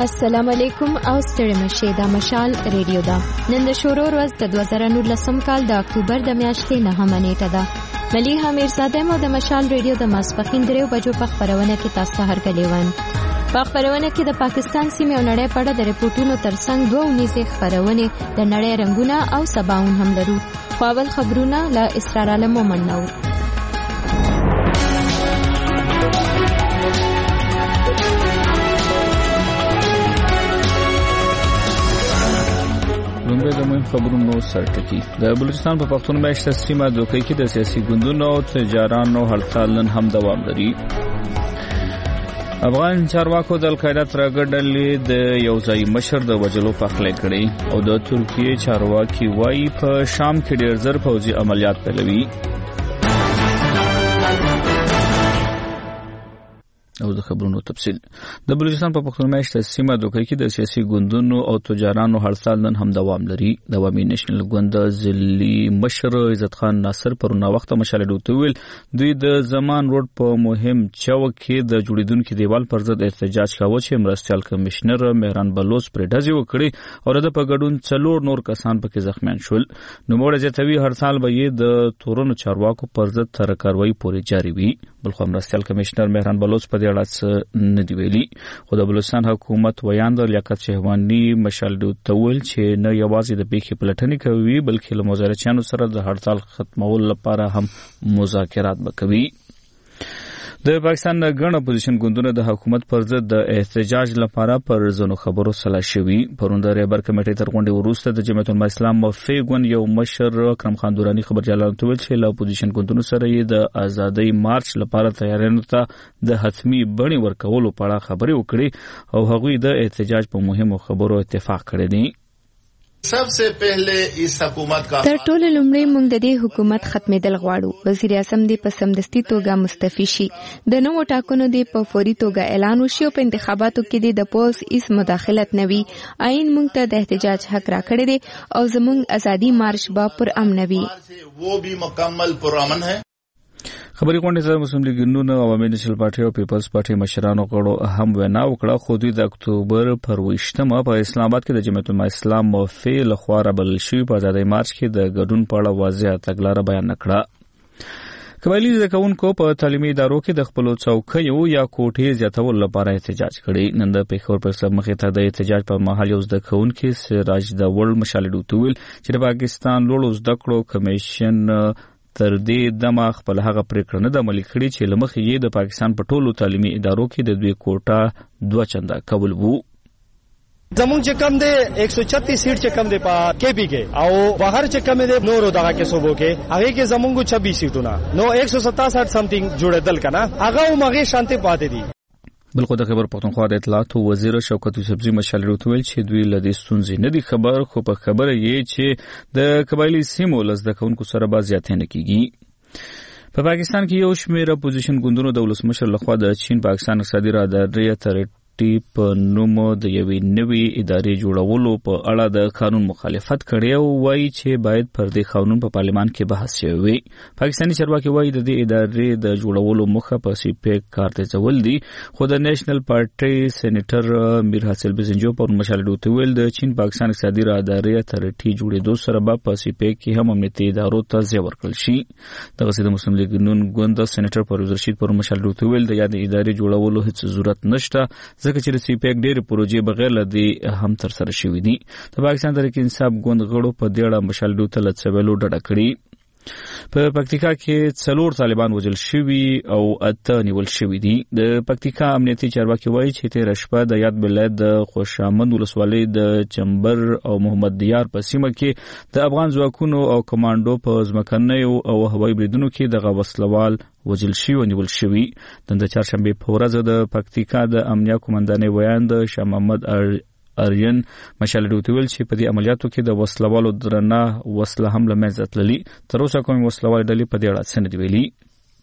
السلام علیکم او ستړي مشه د مشال ریډیو دا نن د شورو ورځ د 2019 کال د اکتوبر د میاشتې 9 نیټه ده. مليحه میرزاده مو د مشال ریډیو د ماسپخین 3 بجو په خبرونه کې تاسو ته هرکلی وایم. په خبرونه کې د پاکستان سیمې او نړۍ په اړه د ریپورتونو ترڅنګ دوه نيزه خبرونه د نړۍ رنگونه او سباون هم لرو. خپل خبرونه له اسرار عالم ومنو. لومړی د مهم خبرونو سرټکی. د بلوچستان په پښتون میاشت سیمه دوکۍ کې د سیاسي ګوندونو او تجارانو هړتال نن هم دوام لري. افغان چارواکو د القاعده ترګډلې د یو ځای مشر د وجلو پخلی کړي او د ترکیه چارواکي وايي په شام کې ډېر زر پوځي عملیات پیلوي. او د خبرونو تفصیل. د بلوچستان په پښتون میاشت سیمه دوکۍ کې د سیاسي ګوندونو او تجارانو هړتال نن هم دوام لري. د عوامي نېشنل ګوند ځلي مشر عزت خان ناصر پرونه وخت مشاله دوتویل دوی د زمان روډ په مهم چوک کې د جوړیدونکو دیوال پر ضد احتجاج کاوه چې مرستيال کمشنر مهران بلوچ پر ډزې وکړي او د په ګډون 4 نور کسان پکې زخمیان شول. نو موږ جتوي هړتال به د تورونو چارواکو پر ضد تر کاروایی پورې جاری وي. بلخو مرستيال کمشنر مهران بلوچ په اړه ندی ویلي. خو د بلوچستان حکومت ویاند لیاقت شهوانی مشال دوتول چې نه یوازې د پیښې پلټنې کوي بلکې له مزارچیانو سره د هړتال ختمولو لپاره هم مذاکرات وکوي. د پاکستان غن اپوزیشن ګوندونه د حکومت پر ضد د احتجاج لپاره پر ځنو خبرو سلا شوي. پروند ریبر کمیټې تر غونډې وروسته د جمعیت الاسلام موافق ګوند یو مشر اکرم خان دورانی خبر جلال تویل چې له اپوزیشن ګوندونو سره یې د ازادۍ مارچ لپاره تیارانو ته د حتمی بڼې ورکولو په اړه خبرې وکړي او هغوی د احتجاج په مهمو خبرو اتفاق کړی دی. सबसे पहले इस हुकूमत का تر ټولو لومړی موږ د دې حکومت ختمېدل غواړو. وزیر اعظم دې په سمدستي توګه مستعفي شي. د نوو ټاکنو دې په فوري توګه اعلان وشي او په انتخاباتو کې دې د پولیس هیڅ مداخلت نه وي. آئین موږ ته د احتجاج حق راکړی دی او زموږ ازادي مارش به پر امن وي. वो भी मुकम्मल पुरअमन है. خبري غونډې سره مسلم لیگ ګوند او عوامي نېشنل پارټي او پیپلز پارټي مشرانو غړو هم وینا وکړه. خو دوی د اکتوبر پر 28مه په اسلام آباد کې د جمعیت الاسلام موافق لخوا رابل شوی په ازادۍ مارچ کې د ګډون په اړه واضح تګلاره بیان نکړه. قبایلی زده کوونکو په تعلیمي ادارو کې د خپل څوکیو یا کوټې زیاتول لپاره احتجاج کړي. نن د پیښور پر سب مخې ته د احتجاج په مهال یو زده کوونکي سراج د ورلد مشال دوتویل چې د پاکستان لوړو زده کړو کمیشن تر دې دمه خپل هغه پریکړه نه د عملي کړې چې لمخې یې د پاکستان په ټولو تعلیمي ادارو کې د دوی کوټه 2 چنده کول وو. زمون چې کم دی 136 سیټ چې کم دی په کېپی کې او بهر چې کم دی نورو دغه کې صوبو کې هغه کې زمونږ 26 سیټونه نو 167 سمثینګ جوړېدل کنه هغه مغه شانتي پاتې دي. بلکې د خبر پښتونخوا د اطلاعات وزیر شوکت یوسفزي مشال روتویل چې دوی له دې ستونزې نه دي خبر خو په خبره یې چې د قبایلی سیمو لزده کوونکو سره به زیاتې نه کیږي. په پاکستان کې یو شمېر اپوزیشن ګوندونو د ولسمشر لخوا د چین پاکستان اقتصادي راهداري په نوم د یوې نوې ادارې جوړولو په اړه د قانون مخالفت کړي او وایي چې باید پر دې قانون په پارلمان کې بحث شوی. پاکستاني چارواکي وایي د دې ادارې د جوړولو مخه په سیپیک کار ته ځول دي. خو د نېشنل پارټي سېنیټر میر حاصل بزنجو پر مشال دوتویل د چین پاکستان اقتصادي راهداري اتارټي جوړېدو سره به په سیپیک کې هم امنیتي ادارو ته ځای ورکړل شي. دغه د مسلم لیگ ګوند سېنیټر پرویز رشید پر مشال دوتویل د یاد ادارې جوړولو هیڅ ضرورت نشته ځکه چې د سیپیک ډېر پروژې بغیر لدی هم تر سره شوې دي. د پاکستان تحریک انصاف ګوند غړو په دې اړه مشال دوتل څویلو ډډه کړې. په پکتیکا کې 4 طالبان وژل شوي او 8 نیول شوي دي. د پکتیکا امنیتي چارواکي وایي چې تیر شپه د یاد ولایت د خوشامند ولسوالۍ د چمبر او محمد دیار په سیمه کې د افغان ځواکونو او کمانډو په ځمکنیو او هوایي بریدونو کې د غوسلوال وژل شوي او نیول شوي. د چهارشنبه په ورځ د پکتیکا د امنیه قومندانۍ ویاند شاه محمد ارین مشال دوتویل چې په دې عملیاتو کې د وسلوالو درنه وسله هم له منځه تللي. تر اوسه کوم وسلوال ډلې په دې اړه څه نه دی ویلي.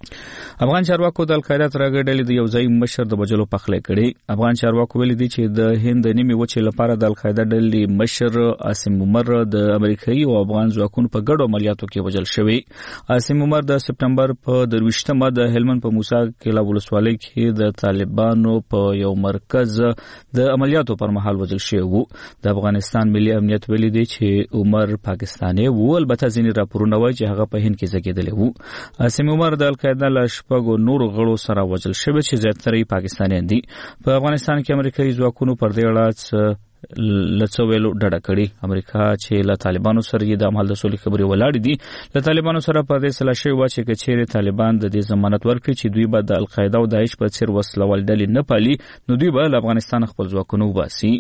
افغان چارواکو د القاعده ترغه ډلې د یو ځای مشر د وجلو پخلی کړي. افغان چارواکو ویلي دي چې د هند نیمه وچې لپاره د القاعده ډلې مشر عاصم عمر د امریکایي او افغان ځواکونو په ګډو عملیاتو کې وجل شوی. عاصم عمر د سپټمبر په 23مه د هلمند په موسی کلا ولسوالۍ کې د طالبانو په یو مرکز د عملیاتو پر مهال وجل شوی وو. د افغانستان ملي امنیت ویلي دي چې عمر پاکستاني وو، البته ځینې راپورونه وایي چې هغه په هند کې زګیدلی وو. عاصم عمر د القاعده له شپږو نورو غړو سره وژل شوی چې زیاتره یې پاکستانیان دي. په افغانستان کې امریکایي ځواکونو پر دې اړه لڅویلو ډډه کړې. امریکا چې له طالبانو سره یې د عمل د سولې خبرې ولاړې دي، له طالبانو سره په دې سلا شوی و چې کچېره طالبان د دې ضمانت ورکړي چې دوی به د القاعده او داعش په څیر وسلوال ډلې نه پالي، نو دوی به له افغانستان خپل ځواکونه وباسي.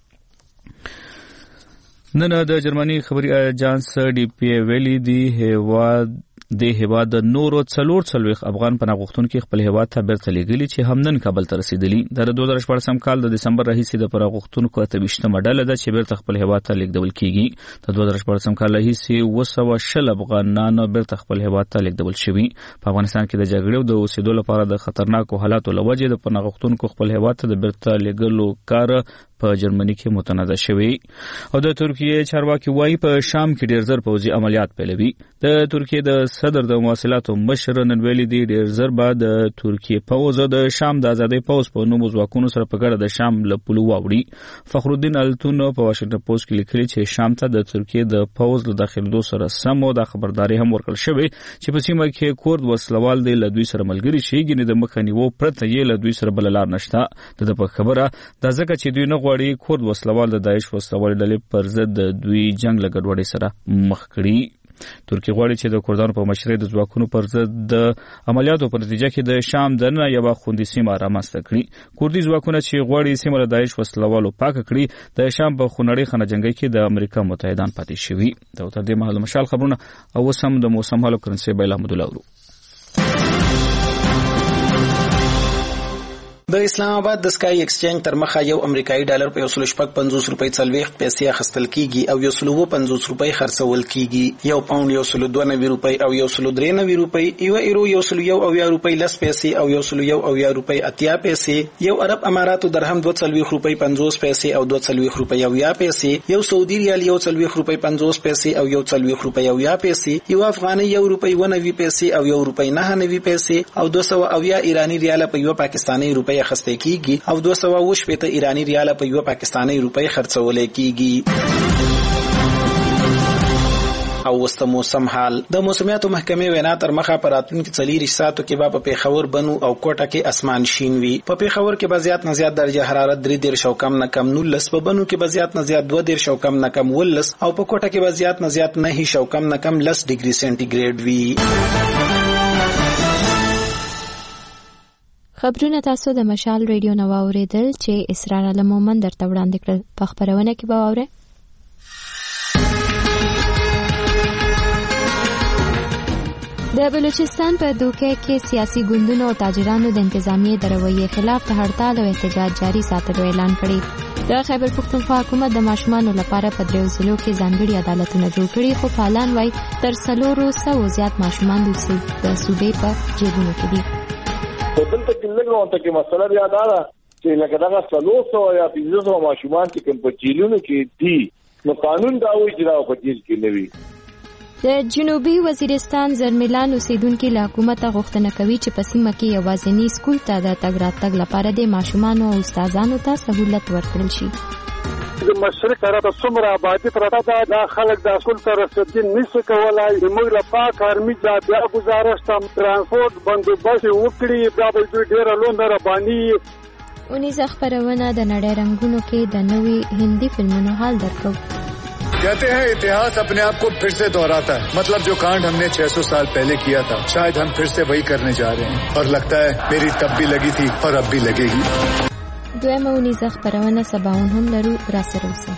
نن د جرمني خبري اژانس ډي پی ویلي دی د هیواد نورو څلور افغان پناه غوښتونکو خپل هیواد ته بیرته لیږلي چې همنن کابل ته رسیدلی. د 2014 کال د دسمبر راهیسې د پناه غوښتونکو 28مه ډله ده چې بیرته خپل هیواد ته لیږدول کیږي. د 2014 کال راهیسې 220 افغانان بیرته خپل هیواد ته لیږدول شوي. په افغانستان کې د جګړې او د اوسېدو لپاره د خطرناکو حالاتو لوجې د پناه غوښتونکو خپل هیواد ته د بیرته لیږلو کار په جرمني کې متنازع شوی. او د ترکیه چارواکي وایي په شام کې ډیر زر پوځي عملیات پیلوي. د ترکیه د صدر د مواصلاتو مشر نن ویلي دی ډیر زر به د ترکیه پوځ د شام د ازادۍ پوځ په نوم ځواکونو سره په ګډه د شام له پولو واوړي. فخرالدین التون په واشنگټن پوسټ کې لیکلي چې شام ته د ترکیه د پوځ له داخلېدو سره سم د خبرداري هم ورکړل شوې چې په سیمه کې کورد وسلوال دی له دوی سره ملګری شي، ګینه د مخه نیو پرته یې له دوی سره بل لار نشته. د په خبره د ځکه چې دوی نه غواړي کورد وسلوال د داعش وسلوال ډلې پر ضد د دوی جنگ له ګډوډۍ سره مخ کړي. ترکیه غواړي چې د کردانو په مشرۍ د ځواکونو پر ضد د عملیاتو په نتیجه کې د شام دننه یوه خوندي سیمه رامنځته کړي. کردي ځواکونه چې غواړي سیمه له داعش وسلوالو پاکه کړي، د شام په خونړۍ خانه جنګۍ کې د امریکا متحدان پاتې شوي. دا تر دې مهاله مشال خبرونه او سم د موسم حالو کرنسي بیل احمد الله ورو. د اسلام آباد د سکای ایکسچینج تر مخه یو امریکایي ډالر په 150 روپۍ 40 پیسې اخیستل کیږي او 150 روپۍ خرڅول کیږي. یو پاوند 192 روپۍ او 193 روپۍ، یو ایرو 101 روپۍ 10 پیسې او 101 روپۍ 80 پیسې، یو عرب اماراتو درهم 42 روپۍ 50 پیسې او 42 روپۍ 10 پیسې، یو سعودي ریال 140 روپۍ 50 پیسې او 140 روپۍ 10 پیسې، یو افغاني 1 روپۍ 90 پیسې او 1 روپۍ 99 پیسې او 210 ایرانی ریال په یو پاکستاني روپۍ اخیستل کیږي او 220 ایرانی ریال په یو پاکستاني روپۍ خرڅول کیږي. او وسته موسم حال د موسمیاتو محکمې وینا تر مخه پر راتلونکي 4 ساعتو کې په پیښور بنو او کوټه کې اسمان شین وي. په پیښور کې به زیات نه زیات درجه حرارت 3 او کم نه کم 19، په بنو کې به زیات نه زیات 2 او کم نه کم 19 او په کوټه کې به زیات نه زیات 9 او کم نه کم 10 ډیګري سنټیګریډ وي. خبرونه تاسو د مشال ریډیو نو اوریدل چې اسرار علم مومن درته وړاندې کړل. په خبرونه کې به واورئ. د بلوچستان په دوکه کې سیاسي ګوندونو او تاجرانو د انتظامیې د رویې خلاف د هړتال او احتجاج جاري ساتلو اعلان کړی. د خیبر پختونخوا حکومت د ماشومانو لپاره په 3 ضلعو کې ځانګړي عدالتونه جوړ کړي، خو فعالان وايي تر 400 زیات ماشومان د صوبې په جیبونو کې دي. په دلته کې لږه ته کې مسله بیا دا ده چې لکه دغه 300 یا 500 ماشومان چې کوم په جیلونو کې دي، نو قانون دا وایي چې دا په جیل کې نه وي. د جنوبي وزیرستان زرملان اوسیدونکو له حکومت غوښتنه کوي چې په سیمه کې یوازینی سکول ته د تګ راتګ لپاره د ماشومانو او استادانو ته سہولت ورکړل شي. د مشرق طرف څومره آبادی پرته ده، دا خلک د سکول ته رسیدل نشي کولای. موږ له پاک آرمي بیا گزارش تم ترانسپورت بندوبست وکړي، دا به دوی ډېر لوند ربانی. اونیزه خبرونه د نړۍ رنگونو کې د نوې هندي فلمونو حال درکو. कहते हैं इतिहास अपने आप को फिर से दोहराता है, मतलब जो कांड हमने 600 साल पहले किया था शायद हम फिर से वही करने जा रहे हैं और लगता है मेरी तब भी लगी थी और अब भी लगेगी. دویمه اونیزه خبرونه سباون هم لرو، را سره اوسئ.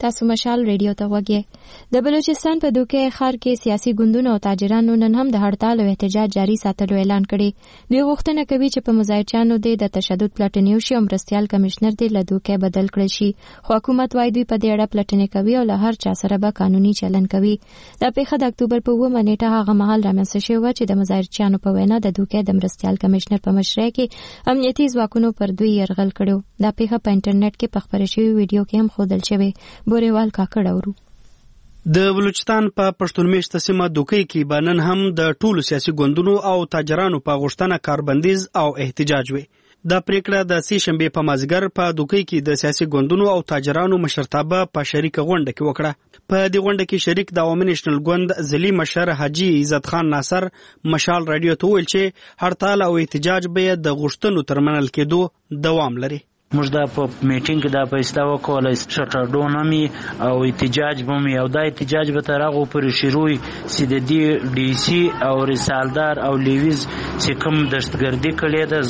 تاسو مشال ریډیو ته وګورئ. د بلوچستان په دوکې ښار کې سیاسي ګوندونو او تاجرانو نن هم د هړتال او احتجاج جاري ساتلو اعلان کړی. دوی غوښتنه کوي چې په مظاهرچیانو د تشدد پلټنې وشي او مرستیال کمشنر دې له دوکې بدل کړی شي. خو حکومت وايي دوی په دې اړه پلټنې کوي او له هر چا سره به قانوني چلن کوي. دا پیښه د اکتوبر په 9 نیټه هغه مهال رامنځته شوې وه چې د مظاهرچیانو په وینا د دوکې د مرستیال کمشنر په مشرۍ کې امنیتي ځواکونو پر دوی یرغل کړو. دا پیښه په انټرنیټ کې په خپره شوې ویډیو کې هم ښودل شوې. بوریوال کاکړ اورو. د بلوچستان په پښتون میشته سیمه دوکې کې به نن هم د ټولو سیاسي ګوندونو او تاجرانو په غوښتنه کاربندیز او احتجاج وي. دا پریکړه د سې شنبې په مازیګر په دوکې کې د سیاسي ګوندونو او تاجرانو مشرتابه په شریکه غونډه کې وکړه. په دې غونډه کې شریک د عوامي نېشنل ګوند ځلي مشر حاجي عزت خان ناصر مشال رادیو ته وویل چې هړتال او احتجاج به د غوښتنو تر منل کېدو دوام لري. موږ دا په میټینګ کې دا فیصله وکړه چې ډونمي او احتجاج بومي او دا احتجاج به تر هغه پورې شروع سي د دې ډي سي او رسالدار او لیویز چې کوم دهشتګردي کړې ده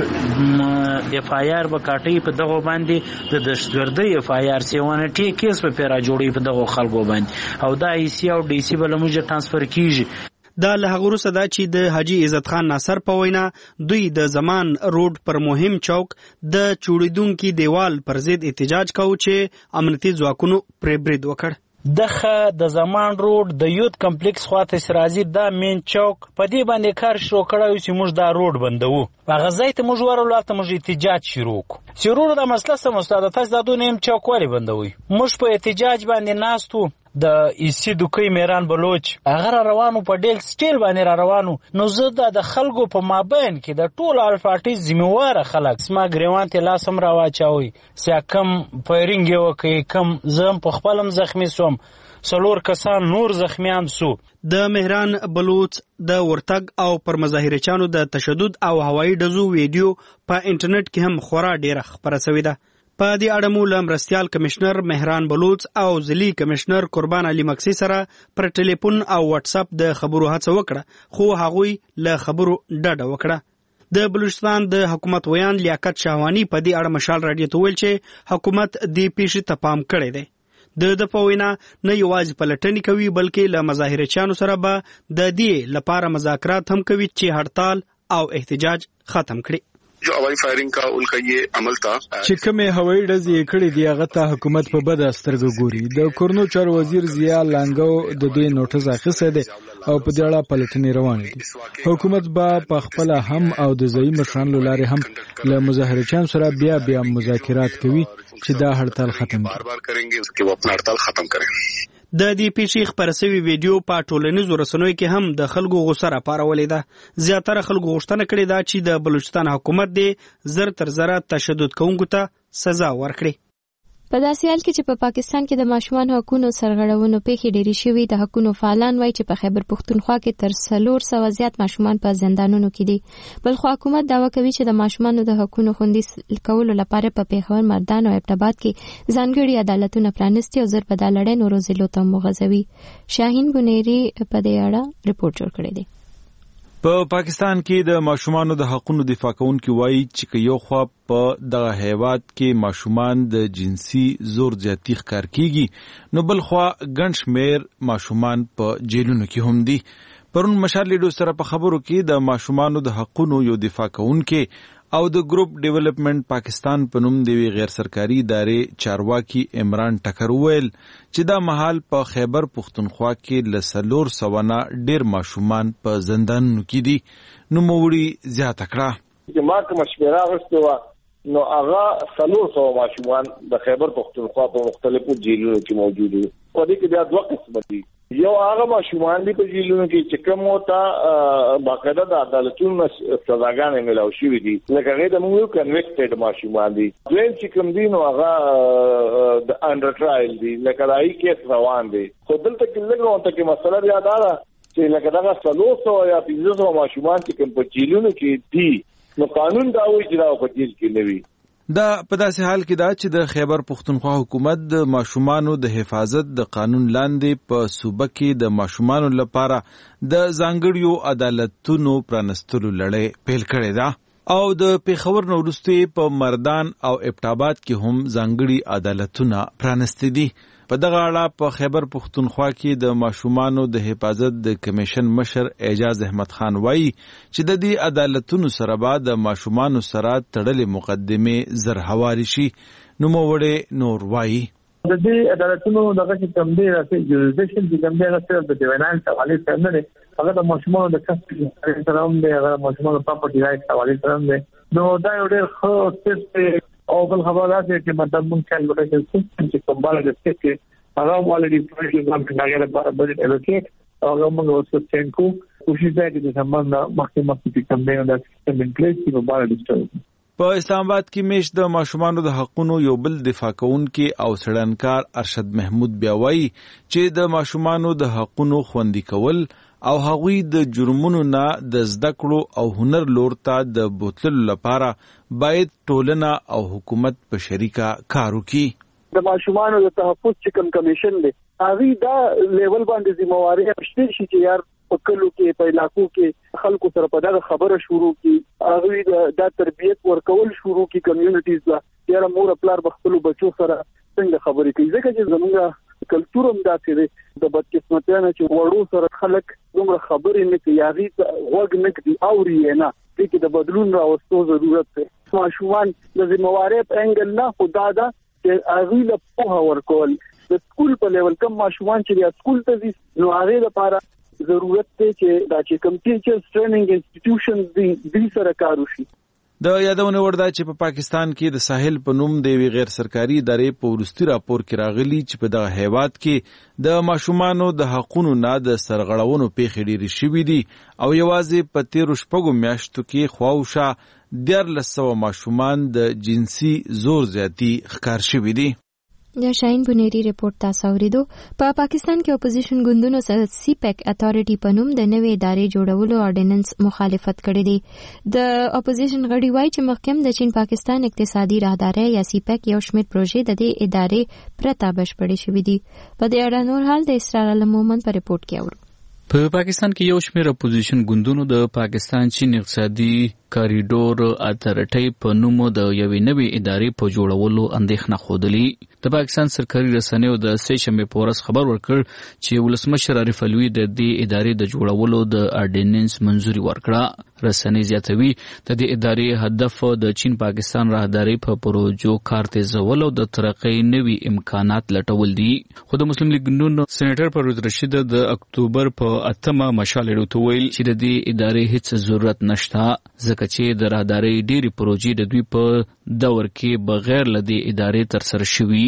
زموږ اف آی آر به کاټي په دغه باندې د دهشتګردۍ اف آی آر 7 کیس په پیرا جوړي په دغه خلکو باندې او دا ای سی او ډي سی بل موږ ترانسفر کیږي. دا له هغه وروسته دا چې د حاجي عزت خان ناصر په وینا دوی د زمان روډ پر مهم چوک د چوړیدونکو دیوال پر ضد احتجاج کاوه چې امنیتي ځواکونو پرې برید وکړ. دغه د زمان روډ د یوت کمپلیکس خواته سرازي دا مین چوک په دې باندې کار شروع کړو چې موږ دا روډ بندو. هغه ځای ته موږ ورولته موږ احتجاج شروع کړو. چې د مسله سم استاد تاسو دا دونه چوک وری بندوي. موږ په احتجاج باندې ناستو. د ایسی دوکې میران بلوچ هغه روانو په ډیل سټیل باندې روانو. نو زه د خلکو په مابین کې د ټول الفاټي ذمہوار خلک سما ګریوان ته لاسم راواچوي سیا کم فایرینګ یو کوي کم زم په خپلم زخمی سوم سلور کسان نور زخمیان سو. د مهران بلوچ د ورتګ او پر مظاهرچانو د تشدد او هوایي ډزو ویډیو په انټرنیټ کې هم خورا ډیره خبره شوې ده. په دې اړه مو له مرستیال کمشنر مهران بلوچ او ځلي کمشنر قربان علي مکسي سره پر ټلیفون او واتس اپ د خبرو هڅه وکړه خو هغوی له خبرو ډډه وکړه. د بلوچستان د حکومت ویان لیاقت شاهوانی په دې اړه مشال رادیو ته ویل چې حکومت دې پیښې ته پام کړی دی. د په وینا نه یوازې پلټنې کوي بلکې له مظاهرچیانو سره به د دې لپاره مذاکرات هم کوي چې هړتال او احتجاج ختم کړي. جو هوائی فائرنگ کا ان کا یہ عمل تھا چې کومه هوائی ډزې کړې دی هغه ته حکومت په بد سترګه ګوري. د کورنو چار وزیر ضیا لانګو د دې نوټس اخیسته دی او په دې اړه پلټنې روانې دي. حکومت به په خپل هم او د ځایي مشرانو لارې هم له مظاهرچیانو سره بیا مذاکرات کوي چې دا هړتال ختم کړي. بار کریں گے کہ وہ اپنا ہڑتال ختم کریں. د دې پیښې خبره شوی ویډیو په ټولنیزو رسنیو کې هم د خلکو غوسه راپارولې ده. زیاتره خلکو غوښتنه کړې ده چې د بلوچستان حکومت دې زر تر زره تشدد کوونکو ته سزا ورکړي. په داسې حال کې چې په پاکستان کې د ماشومانو حقوقو سرغړونو پیښې ډېرې شوې د حقوقو فعالان وایي چې په خیبر پښتونخوا کې تر 400 زیات ماشومان په زندانونو کې دي. بل خو حکومت دعوا کوي چې د ماشومانو د حقوقو خوندي کولو لپاره په پیښور مردان او ابټاباد کې ځانګړي عدالتونه پرانیستي او زر په دالړې نورو ضلعو ته مغځوي. شاهین بنيري په دې اړه ریپورت جوړ کړی دی. په پاکستان کې د ماشومانو د حقوقو دفاع کوونکي وایي چې یو خوا په دغه هیواد کې ماشومان د جنسي زور زیاتی ښکار کیږي نو بل خوا ګڼ شمېر ماشومان په جیلونو کې هم دي. پرون مشال لیډو سره په خبرو کې د ماشومانو د حقوقو یو دفاع کوونکي او د ګروپ ډیولپمنٹ پاکستان په نوم دی غیر سرکاري ادارې چارواکي عمران ټکر ویل چې دا مهال په خیبر پښتونخوا کې ل 400 نه ډیر ماشومان په زندانونو کې دي. نو موړي زیاته کړه چې ما کوم شمیره غوښتو نو هغه 400 ماشومان د خیبر پښتونخوا په مختلفو جیلونو کې موجود دي. په دې کې بیا دوه قسم دي. یو هغه ماشومان دي په جیلونو کې چې کوم ته باقاعده د عدالتونو سزاګانې ملاو شوې دي لکه هغه د موږ کنویکټډ ماشومان دي. دویم چې کوم دي نو هغه د انډر ټرایل دي لکه دای کیس روان دي. خو دلته کې لږه ته کې مسله بیا دا ده چې لکه دا 400 یا 500 ماشومان چې کوم په جیلونو کې دي نو قانون دا وایي چې دا په جیل کې نه وي. دا په داسې حال کې دا چې د خیبر پښتونخوا حکومت د ماشومانو د حفاظت د قانون لاندې په صوبه کې د ماشومانو لپاره د ځانګړیو عدالتونو پرانستلو لړۍ پیل کړې ده. او د پیښور نو وروسته په مردان او ابټاباد کې هم ځانګړي عدالتونه پرانستې دي. په دغه اړه په خیبر پښتونخوا کې د ماشومانو د حفاظت د کمیشن مشر اعجاز احمد خان وایي چې د دې عدالتونو سره به د ماشومانو سره تړلې مقدمې زر هواري شي. نوموړی نور وایي د دې عدالتونو دغه چې کوم دی راځي جوړیشن چې کوم دی راځي د دیوانان حواله سره نه دی، هغه د ماشومانو د کسب سره هم دی، هغه ماشومانو پراپرټي رائټ حواله سره هم دی. نو دا یو ډېر ښه سیستم او بل خبره ده چې مطلب مونږ کالکولیشن سیستم چې کوم بالا د سیستم هغه ولې پروژې ځان کې هغه لپاره بجټ الوکیټ هغه موږ اوس څنګه کوشش کوي چې سمون مخکې کوم دی دا سیستم ان پلیس چې په بالا ډیسټرب. په اسلام آباد کې میش د ماشومانو د حقونو یو بل دفاع کوونکي او سړنکار ارشد محمود بیا وایي چې د ماشومانو د حقونو خوندي کول او هغوی د جرمونو نه د زده کړو او هنر لور ته د بوتللو لپاره باید ټولنه او حکومت په شریکه کار وکړي. د ماشومانو د تحفظ چې کوم کمیشن دی هغه دا لیول باندې ذمہواری شته چې یار په کلو کې په علاقو کې خلکو سره په دغه خبره شروع کی، هغه د تربیت ورکول شروع کی کمیونټیز لا یاره مور خپل بخلو بچو سره څنګه خبرې کوي، ځکه چې زموږ کلچر هم داسې دی د بدقسمتیانه چې وړو سره خلک دومره خبرې نه کوي، هغه وګ نه کوي اوري نه چې د بدلون راوستو ضرورت دی. ماشومان د ذمہواری په انګل نه خدا دا چې هغه له په ورکول د سکول په لیول کم ماشومان چې سکول ته ځي نو هغه لپاره ضرورت دی چې دا چې کوم ټیچرز ټریننګ انسټیټیوشنز دې سره کار وشي. د یادونه ورده چې په پاکستان کې د ساحل په نوم د یوې غیر سرکاري ادارې په وروستي راپور کې راغلي چې په دغه هیواد کې د ماشومانو د حقونو نه د سرغړونو پیښې ډېرې شوې دي او یوازې په 13 میاشتو کې خواوشا 1400 ماشومان د جنسي زور زیاتی ښکار شوي دي. یا شاین بنيري رپورت تاسو اوریدو. په پاکستان کې اپوزیشن ګوندونو سره سی پیک اتھارټي په نوم د نوې ادارې جوړولو اورډیننس مخالفت کړې دي. د اپوزیشن غړي وایي چې مخکیم د چین پاکستان اقتصادي راهداري یا سی پیک یو شمېر پروژې د دې ادارې پرته بشپړې شوې دي. په دې اړه نور حال د اسرار علم مومن په رپورت کې اورو. په پاکستان کې یو شمېر اپوزیشن ګوندونو د پاکستان چین اقتصادي کاریډور اتھارټي په نوم د یوې نوې ادارې په جوړولو اندېښنه خوده. د پاکستان سرکاري رسنیو د سه شنبه په ورځ خبر ورکړ چې ولسمشر عارف علوي د دې ادارې د جوړولو د اورډیننس منظوري ورکړه. رسنۍ زیاتوي د دې ادارې هدف د چین پاکستان راهداري په پروژو کار تیزول او د ترقۍ نوي امکانات لټول دي. خو د مسلم لیگ نون سېنیټر پرویز رشید د اکتوبر په 8 مشال ډوته ویل چې د دې ادارې هیڅ ضرورت نشته ځکه چې د راهداري ډېری پروژې د دوی په دور کې بغیر لدی ادارې تر سره شوي.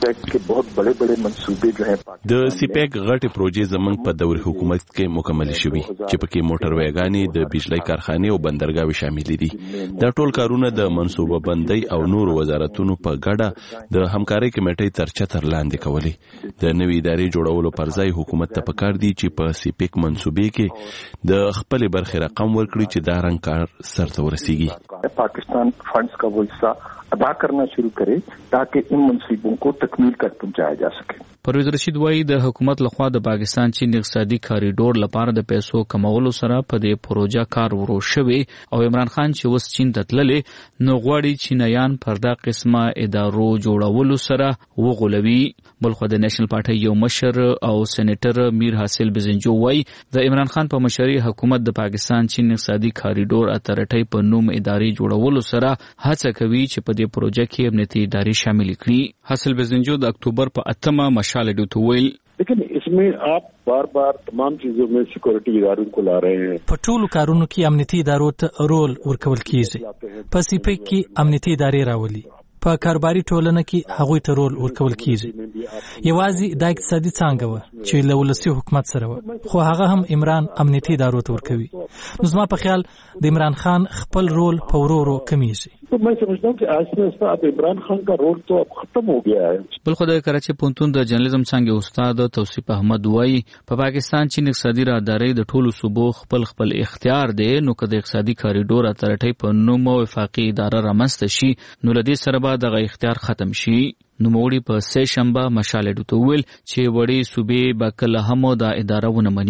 د سیپیک غټي پروژې زمنګ په دور حکومت کې مکمل شوي چې پکې موټر ویګانې د بجلی کارخانې او بندرګاوي شامل دي. دا ټول کارونه د منصوبه بندۍ او نور وزارتونو په ګډه د همکارۍ کمیټې تر چتر لاندې کولې. د نوې ادارې جوړولو پر ځای حکومت ته پکار دي چې په سیپیک منصوبې کې د خپل برخه رقم ورکړي چې دا رنګ کار سرته ورسیږي. पाकिस्तान फंड्स का वो हिस्सा अदा करना शुरू करे ताकि इन मंसूबों को तकमील तक पहुंचाया जा सके. پرویز رشید وایي د حکومت لخوا د پاکستان چین اقتصادي کاریډور لپاره د پیسو کمولو سره په دې پروژه کار ورو شوی او عمران خان چې اوس چین ته تللی نو غواړي چینایان پر دا قسمه ادارو جوړولو سره وغولوي. بلخو د نېشنل پارټي یو مشر او سېنیټر میر حاصل بزنجو وایي د عمران خان په مشرۍ حکومت د پاکستان چین اقتصادي کاریډور اتھارټي په نوم ادارې جوړولو سره هڅه کوي چې په دې پروژه کې امنیتي ادارې شامل کړي. حاصل بزنجو د اکتوبر په 8 مشال ډوته ویل लेकिन इसमें आप बार बार तमाम चीजों में सिक्योरिटी इदारों को ला रहे हैं. په ټولو کارونو کې امنیتي ادارو ته رول ورکول کیږي. په سیپیک کې امنیتي ادارې راولي. په کاروباري ټولنه کې هغوی ته رول ورکول کیږي. یوازې د اقتصادي څانګه و چې له ولسي حکومت سره و خو هغه هم عمران امنیتي ادارو ته ورکوي. نو زما په خیال د عمران خان خپل رول په ورو ورو کمیږي. तो मैं समझता हूँ कि आहिस्ता आहिस्ता अब इमरान खान का रोल तो अब खत्म हो गया है. بلخو د کراچي پونتون د جرنالیزم څنګه استاد توصیف احمد وایي په پاکستان چین اقتصادي راهداري د ټولو صوبو خپل اختیار دی. نو که د اقتصادي کاریډور اتھارټي په نوم وفاقي اداره رامنځته شي نو لدې سره به دغه اختیار ختم شي. نوموړي په سه شنبه مشال ډوته ویل چې وړي صوبې به کله هم دا اداره ونه مني.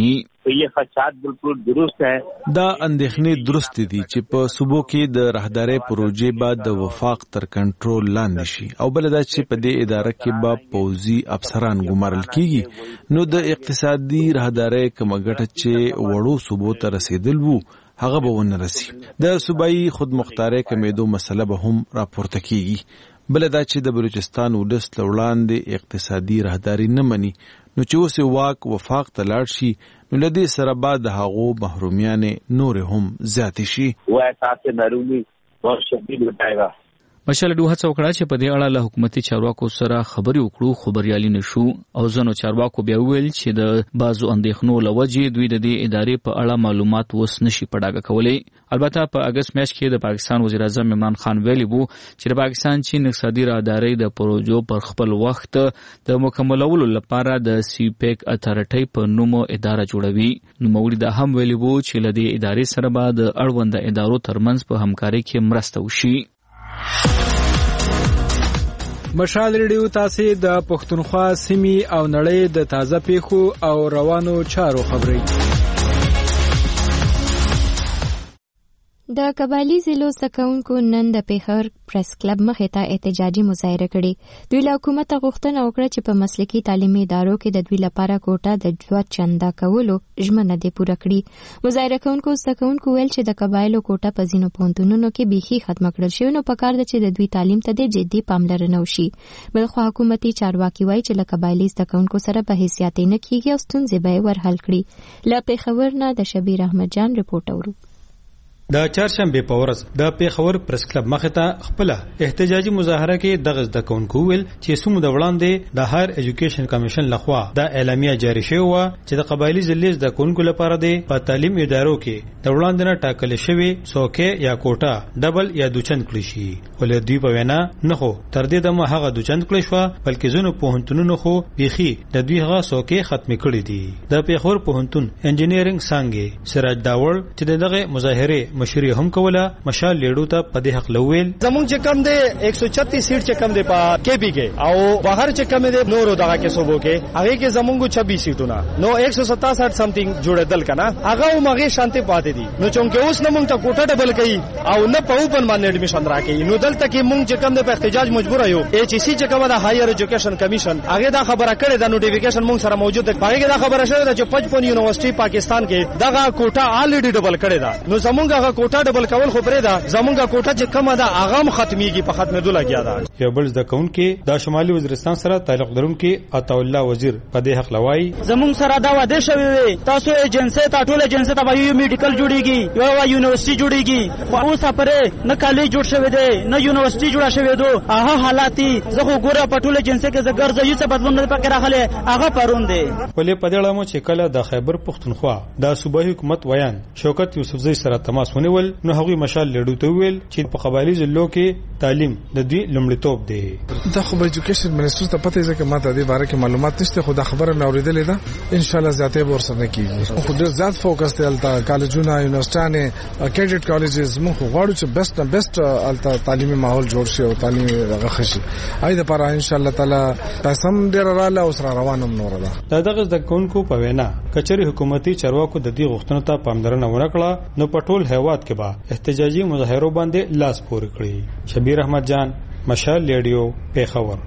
तो ये خدشات بالکل درست ہے. دا اندېښنې درست دي چې په صوبو کې د راهدارۍ پروژې به د وفاق تر کنټرول لاندې شي او بل دا چې په دې اداره کې به پوځي افسران ګمارل کیږي نو د اقتصادي راهدارۍ کومه ګټه چې وړو صوبو ته رسیدل وو هغه به ونه رسي. د صوبایي خودمختارۍ کمیدو مسله به هم راپورته کیږي. بل دا چې د بلوچستان ولس له وړاندې اقتصادي راهداري نه مني نو چې اوس واک وفاق ته لاړ شي نو له دې سره به د هغو محرومیانې نور هم زیاتې شي. وہ احساس محرومی بہت شدید بتائے گا. مشال ډو هڅه وکړه چې په دې اړه له حکومتي چارواکو سره خبرې وکړو خو بریالي نشو او ځینو چارواکو بیا ویل چې د بازو اندېښنو له وجې دوی د دې ادارې په اړه معلومات وس نشي په ډاګه کولی. البته په اگست میاشت کې د پاکستان وزیر اعظم عمران خان ویلي وو چې د پاکستان چین اقتصادي راهدارۍ د پروژو پر خپل وخت د مکملولو لپاره د سی پیک اتھارټي په نوم اداره جوړوي. نوموړي دا هم ویلي وو چې له دې ادارې سره به د اړوند ادارو ترمنځ په همکارۍ کې مرسته وشي. مشال ریډیو تاسو د پښتونخوا سیمې او نړۍ د تازه پیښو او روانو چارو خبري. د قبایلی ضلعو سکونکو نن د پیښور پریس کلب مخې ته احتجاجي مظاهره کړې. دوی له حکومت غوښتنه وکړه چې په مسلکي تعلیمي ادارو کې د دوی لپاره کوټه د ژوند چنده کولو ژمنه دې پوره کړي. مظاهره کوونکو سکونکو ویل چې د قبایلو کوټه په ځینو پوهنتونونو کې بیخي ختمه کړل شوې نو پکار ده چې د دوی تعلیم ته د جدي پاملرنه وشي. بلخو حکومتي چارواکي وایي چې له قبایلی سکونکو سره په حیثیت نه کیږي او ستونزې به ورحل کړي. له پیښور نه د شبیر احمد جان رپورټ اورو. د چهارشنبه په ورځ د پیښور پریس کلب مخې ته خپل احتجاجي مظاهره کې دغه د کونکو ویل چې سمو د وړاندې د هایر ایجوکیشن کمیشن لخوا د اعلامیه جاری شوی و چې د قبایلی ضلع د کونکو لپاره د په تعلیم ادارو کې د وړاندې نه ټاکل شوی څوکې یا کوټه ډبل یا دوچند کړی شي. ولې دوی په وینا نه خو تر دې دمه هغه دوچند کړی شو بلکې ځینو پوهنتونونو خو بیخي د دوی هغه څوکې ختم کړی دي. د پیښور پوهنتون انجینرینګ څنګه سراج داوړ چې دغه مظاهره مشري هم کوله مشال لیډو ته په دې حق لویل زمونږ چې کم دی 136 سیټ چې کم دی په کېپی کې او بهر چې کم دی نورو دغه کې صوبو کې هغه کې زمونږ 26 سیټونه نو 167 سمثینګ جوړېدل کنه هغه مغه شانتي پاتې دي نو چونکه اوس نه مونږ ته کوټه ډبل کړي او نه په اوپن باندې اډمیشن راکړي نو دلته کې مونږ چې کم دی په احتجاج مجبور یو ایچ سی چې کومه د هایر ایجوکیشن کمیشن هغه دا خبره کړې د نوټیفیکیشن مونږ سره موجود دی هغه دا خبره شوه چې پنجپون یونیورسيټي پاکستان کې دغه کوټه الریډي ډبل کړې ده نو زمونږ هغه کوټه ډبل کول خو پرې ده زمونږه کوټه چې کومه ده هغه ختميږي په ختمېدو لګیا ده. یو بل د کون کې د شمالي وزیرستان سره تعلق لرونکي عطا الله وزیر په دې حق لوي زمونږ سره دا وعده شوی وي تاسو ایجنسی ته ټول ایجنسی ته یو میډیکل جوړیږي یو یونیورسيټي جوړیږي خو اوس پرې نه کالج جوړ شوی دی نه یونیورسيټي جوړ شوی دی هغه حالاتي زه ګوره په ټول ایجنسی کې زګر ځي چې بدلون نه پکې راغله هغه پرون دی. ولې په دې اړه مو چې کله د خیبر پختونخوا د صوبایي حکومت ویان شوکت یوسفزئی سره تماس ونیول نو هغه مشال لیډو ته ویل چې په قبایلی ضلعو کې تعلیم د دوی لومړیتوب دی. دا خو د ایجوکیشن منسټر ته پته ځکه ماته د باره کې معلومات نشته خو دا خبره مې اوریدلې ده ان شاء الله زیاتې ورسره کیږي خو ډېر زیات فوکس دی الته کالجونه یونیورسيټانه کیډټ کالجز موږ غواړو چې بیسټ الته تعلیمي ماحول جوړ شي او تعلیم هغه شي اې د لپاره ان شاء الله تعالی تاسو ډېر رااله او سره روانم نور ده. دغه د کونکو په وینا کچري حکومتي چارواکو د دې غوښتنو ته پاملرنه ونکړه نو په ټول هیواد کې به احتجاجي مظاهرو باندې لاس پورې کړی. شبیر احمد جان مشال لیډیو پیښور.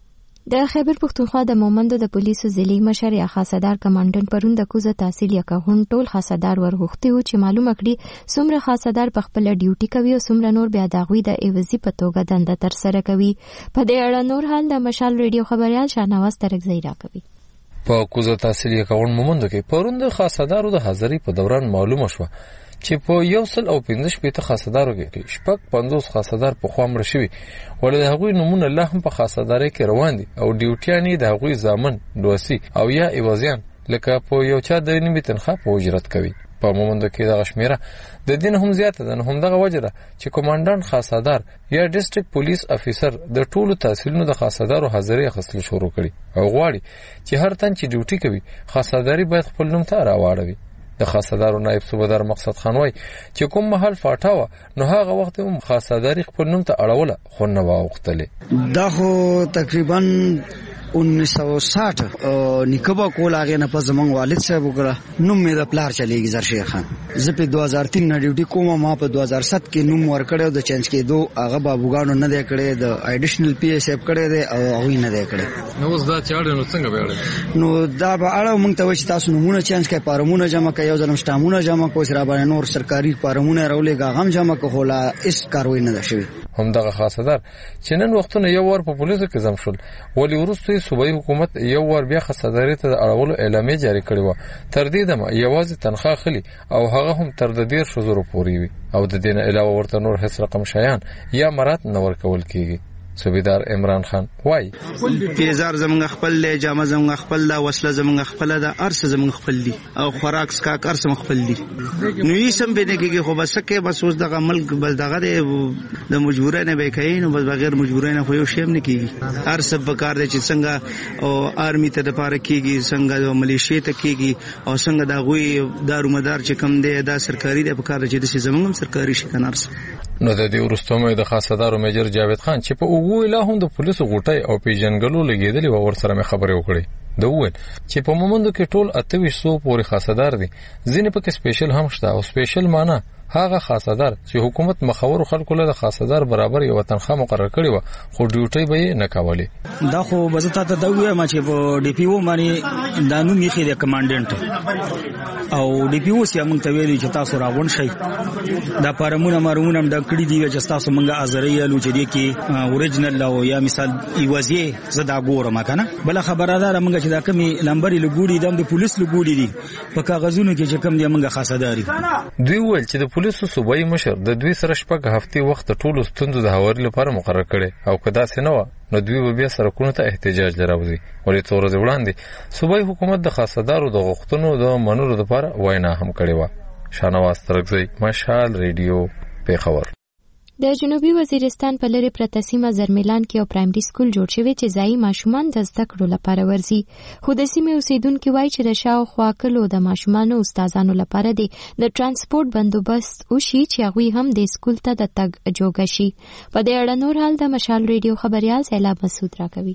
د خیبر پختونخوا د مومندو د پولیسو ضلعي مشر یا خاصدار کمانډنټ پرون د کوزه تحصیل یا کهون ټول خاصدار ورغوښتي و چې معلومه کړي څومره خاصدار په خپل ډیوټي کوي او څومره نور بیا دغوی د ایوزي په توګه دنده تر سره کوي. په دې اړه نور حال د مشال ریډیو خبريال شاهنواز ترکزی راکوي. په کوزه تحصیل یا کهون مومندو کې پرون د خاصدارو د حاضری په دوران معلومه شوه چې په 115 خاصدارو کې شپږ 50 خاصدار په خوا مړ شوي ولې د هغوی نمونه لا هم په خاصدارۍ کې روان دي او ډیوټیانې د هغوی ضامن دوسي او یا ایوازیان لکه په یو چا د نیمه تنخواه په اجرت کوي. په مومندو کې د شمیره د دین هم زیاته ده. هم دغه وجه ده چې کمانډنټ خاصدار یا ډیسټریکټ پولیس افیسر د ټولو تحصیلونو د خاصدارو حاضری اخیستل شروع کړي او غواړي چې هر تن چې ډیوټي کوي خاصداري باید خپل نوم ته راوړوي. د خاصدارو نائب صوبیدار مقصد خان وای چې کوم محل فاټاوه نو هغه وخت هم خاصداري خپل نوم ته اړوله خو نه واوختله. دا خو تقریبا 1960 نکبا کول هغه نه پس زمونږ والد صاحب وکړه نوم مې د پلار چلیږي زرشي خان. زه په 2003 نه ډیوټي کوم، ما په 2007 کې نوم ورکړی د چینج کېدو هغه بابوګانو نه دی کړی، د ایډیشنل پی ایس اف کړی دی او هغه نه دی کړی. نو اوس دا چاړه نو څنګه بیاړي؟ نو دا به اړه مونږ ته وایي تاسو نمونه چینج کړئ، فارمونه جمع کړئ، یو ځل سټامونه جمع کړئ، سره باندې نور سرکاري فارمونه راولېږه هم جمع کړئ، خو لا هیڅ کاروي نه ده شوې. همدغه خاصدار چې نن وختونه یو ور په پولیسو کې ځم شول، ولې وروسته صوبایي حکومت یو ور بیا خاصداري ته د اړولو اعلامیه جاری کړې و. تر دې دمه یوازې تنخواه خلی او هغه هم تر د 1,000 پورې وي او د دې نه علاوه ورته نور هیڅ رقم شیان یا مراد نه ورکول کیږي. صوبیدار عمران خان وای پیزار زمونږ خپل دی، جامه زمونږ خپل ده، وسله زمونږ خپل ده، ارس زمونږ خپل دي او خوراک سکاک ارس خپل دي. نو یې سم به نه کېږي، خو بس کې بس اوس دغه ملک بل دغه د مجبورۍ نه به کوي، نو بس بغیر مجبورۍ نه خو یو شی نه کېږي. ارس په کار دی چې څنګه او آرمی ته د پاره کېږي، څنګه د ملیشیا ته کېږي او څنګه د غوي دارومدار چې کم دی دا سرکاري دی په کار دی چې د زمونږ سرکاري شي کنه ارس. نو د دې ورستمه د خاصدارو میجر جاوید خان چې په وګوي لا هم د پولیسو غوټي او پیژنګلو لګیدلی و ورسره مې خبرې وکړې. د وویل چې په مومندو کې ټول 2800 پورې خاصدار دي، ځینې پکې سپیشل هم شته او سپیشل معنا هغه خاصدار چې حکومت مخور خلکو له خاصدار برابر یو تنخواه مقرر کړی و خو ډیوټي به نه کولې. دا خو بزته ته دا وایم چې په ډي پی او باندې دانو میخي د کمانډنټ او ډي پی او سي موږ ته ویلي چې تاسو راغون شئ، دا فارمونه مارونه د کړي دی چې تاسو موږ ازریالو چې دی کې اوریجنل او یا مثال ایوازي زدا ګورم کنه. بل خبردار موږ چې دا کمی لمبري لګوري د پولیس لګوري دي په کاغذونو کې چې کم دی موږ خاصداري. دوی ول چې د پولیسو صوبایي مشر د دوی سره شپږ هفتې وخت ټولو ستوندو د هواري لپاره مقرر کړي او کدا سينو نو دوی بیا سرکونو ته احتجاج لراوځي. ولې څو ورځې وړاندې صوبایي حکومت د خاصدارو د غوښتنو د منلو لپاره وینا هم کړې و. شانواز ترکزی، مشال ریډیو، پیښور. د جنوبي وزیرستان په لری پرته سیمه زرمیلان کې یو پرایمري سکول جوړ شوی چې ځایي ماشومان د زده کړو لپاره ورځي، خو د سیمې اوسیدونکو وایي چې د شاوخوا کلو د ماشومانو استادانو لپاره د ترانسپورت بندوبست وشي چې هغوی هم د سکول ته د تګ جوګه شي. په دې اړه نور حال د مشال ریډیو خبريال سیلاب مسعود راکوي.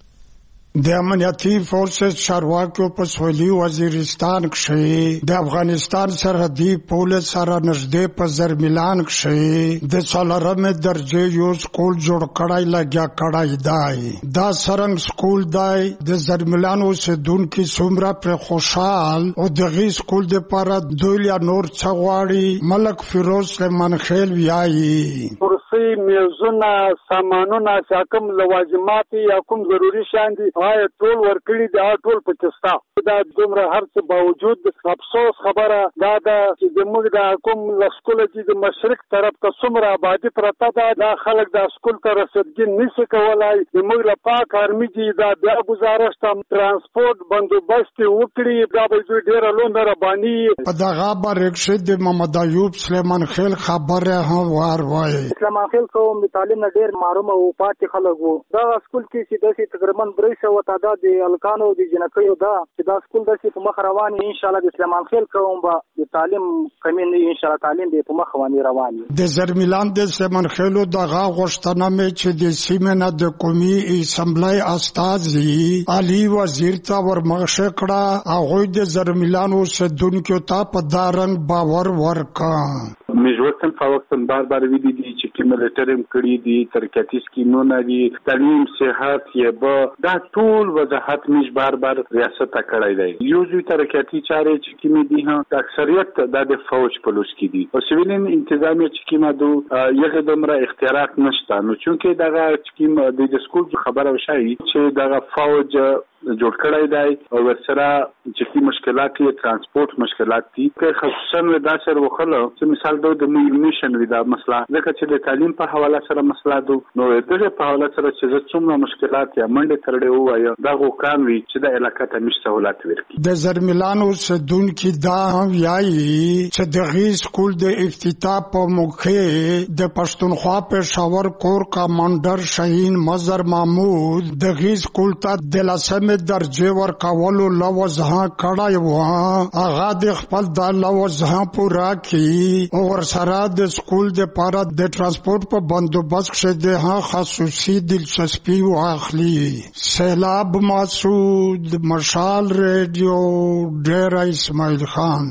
د امنیتي فورسز چارواکو په سویلي وزیرستان کې د افغانستان سرحدي پولیس سره نږدې په زرمیلان کې د څلورمې درجه یو سکول جوړ کړای لګیا کړای دی. دا سرنګ سکول دی د زرمیلان اوسیدونکو څومره پر خوشحال او دغه سکول د لپاره دوی یا نور څغواړي. ملک فیروز سلیمان خیل ویایي ورسي میزونه سامانونه چې کوم لوازمات یا کوم ضروري شان دي ټول ورکړي دا ټول پاکستان دا دومره هر څه باوجود افسوس خبره دا چې زموږ د کوم لسکول چې د مشرق طرف ته څومره آبادی پرته ده دا خلک د سکول ته رسیدګي نشي کولای. زموږ لپاره آرمي دي دا بیا گزارش تم ترانسپورت بندوبست وکړي دا به ډېر لوند ربانی. په دغه برکشه د محمد ایوب سلیمان خیل خبره هم وایي سلیمان خیل قوم د تعلیم نه ډېر محروم او پاتې خلک وو. دا سکول کې چې د تقریبا 300 تعداد د الکانو د جنکیو دا چې دا سکول د په مخ روان ان شاء الله د سلیمان خیل قوم به د تعلیم کمی نه ان شاء الله تعلیم د په مخ روان د زرمیلان د سلیمان خیلو دغه غوښتنه مې چې د سیمه نه د قومي اسمبلی استازي علي وزیر ته ورمغشه کړه هغه د زرمیلان اوسیدونکو ته په دارن باور ورکړ. مجوتن فوقتن بار ویدی دي چې کی ملټریم کړي دي ترکاتی سکیمونه دي تعلیم صحت یې به دا ټول وضاحت مش بار ریاست کړی دی. یو ځای ترکاتی چارې چې کی دي ها اکثریت د فوج پولیس کې دي او سیویلین انتظامیه چې کی مدو یغه دمره اختیارات نشته. نو چونکه دغه چې کی د سکول خبره وشي چې دغه فوج جوړ کړی دی او ورسره چې کی مشکلات یې ترانسپورت مشکلات دي که خصوصا دا سره وخله چې مثال د میشن ودا مسله ځکه چې د تعلیم په حواله سره مسله دو نو دغه په حواله سره چې څومره مشکلات یا منډه ترډه وایي دا غوکان وی چې د علاقې ته مش سہولت ورکړي. د زرمیلان اوسیدونکو دا وایي چې د سکول د افتتاح په موخه د پښتونخوا پېښور کور کمانډر شاهین مظهر محمود د سکول ته د لسمې درجه ورکولو لوزه کړای و هغه د خپل د لوزه پورا کی او ورسره د سکول د پاره د ترانسپورت په بندوبست کې د خصوصي دلچسپي واخلي. سیلاب مسعود، مشال ریډیو، ډیر اسماعیل خان.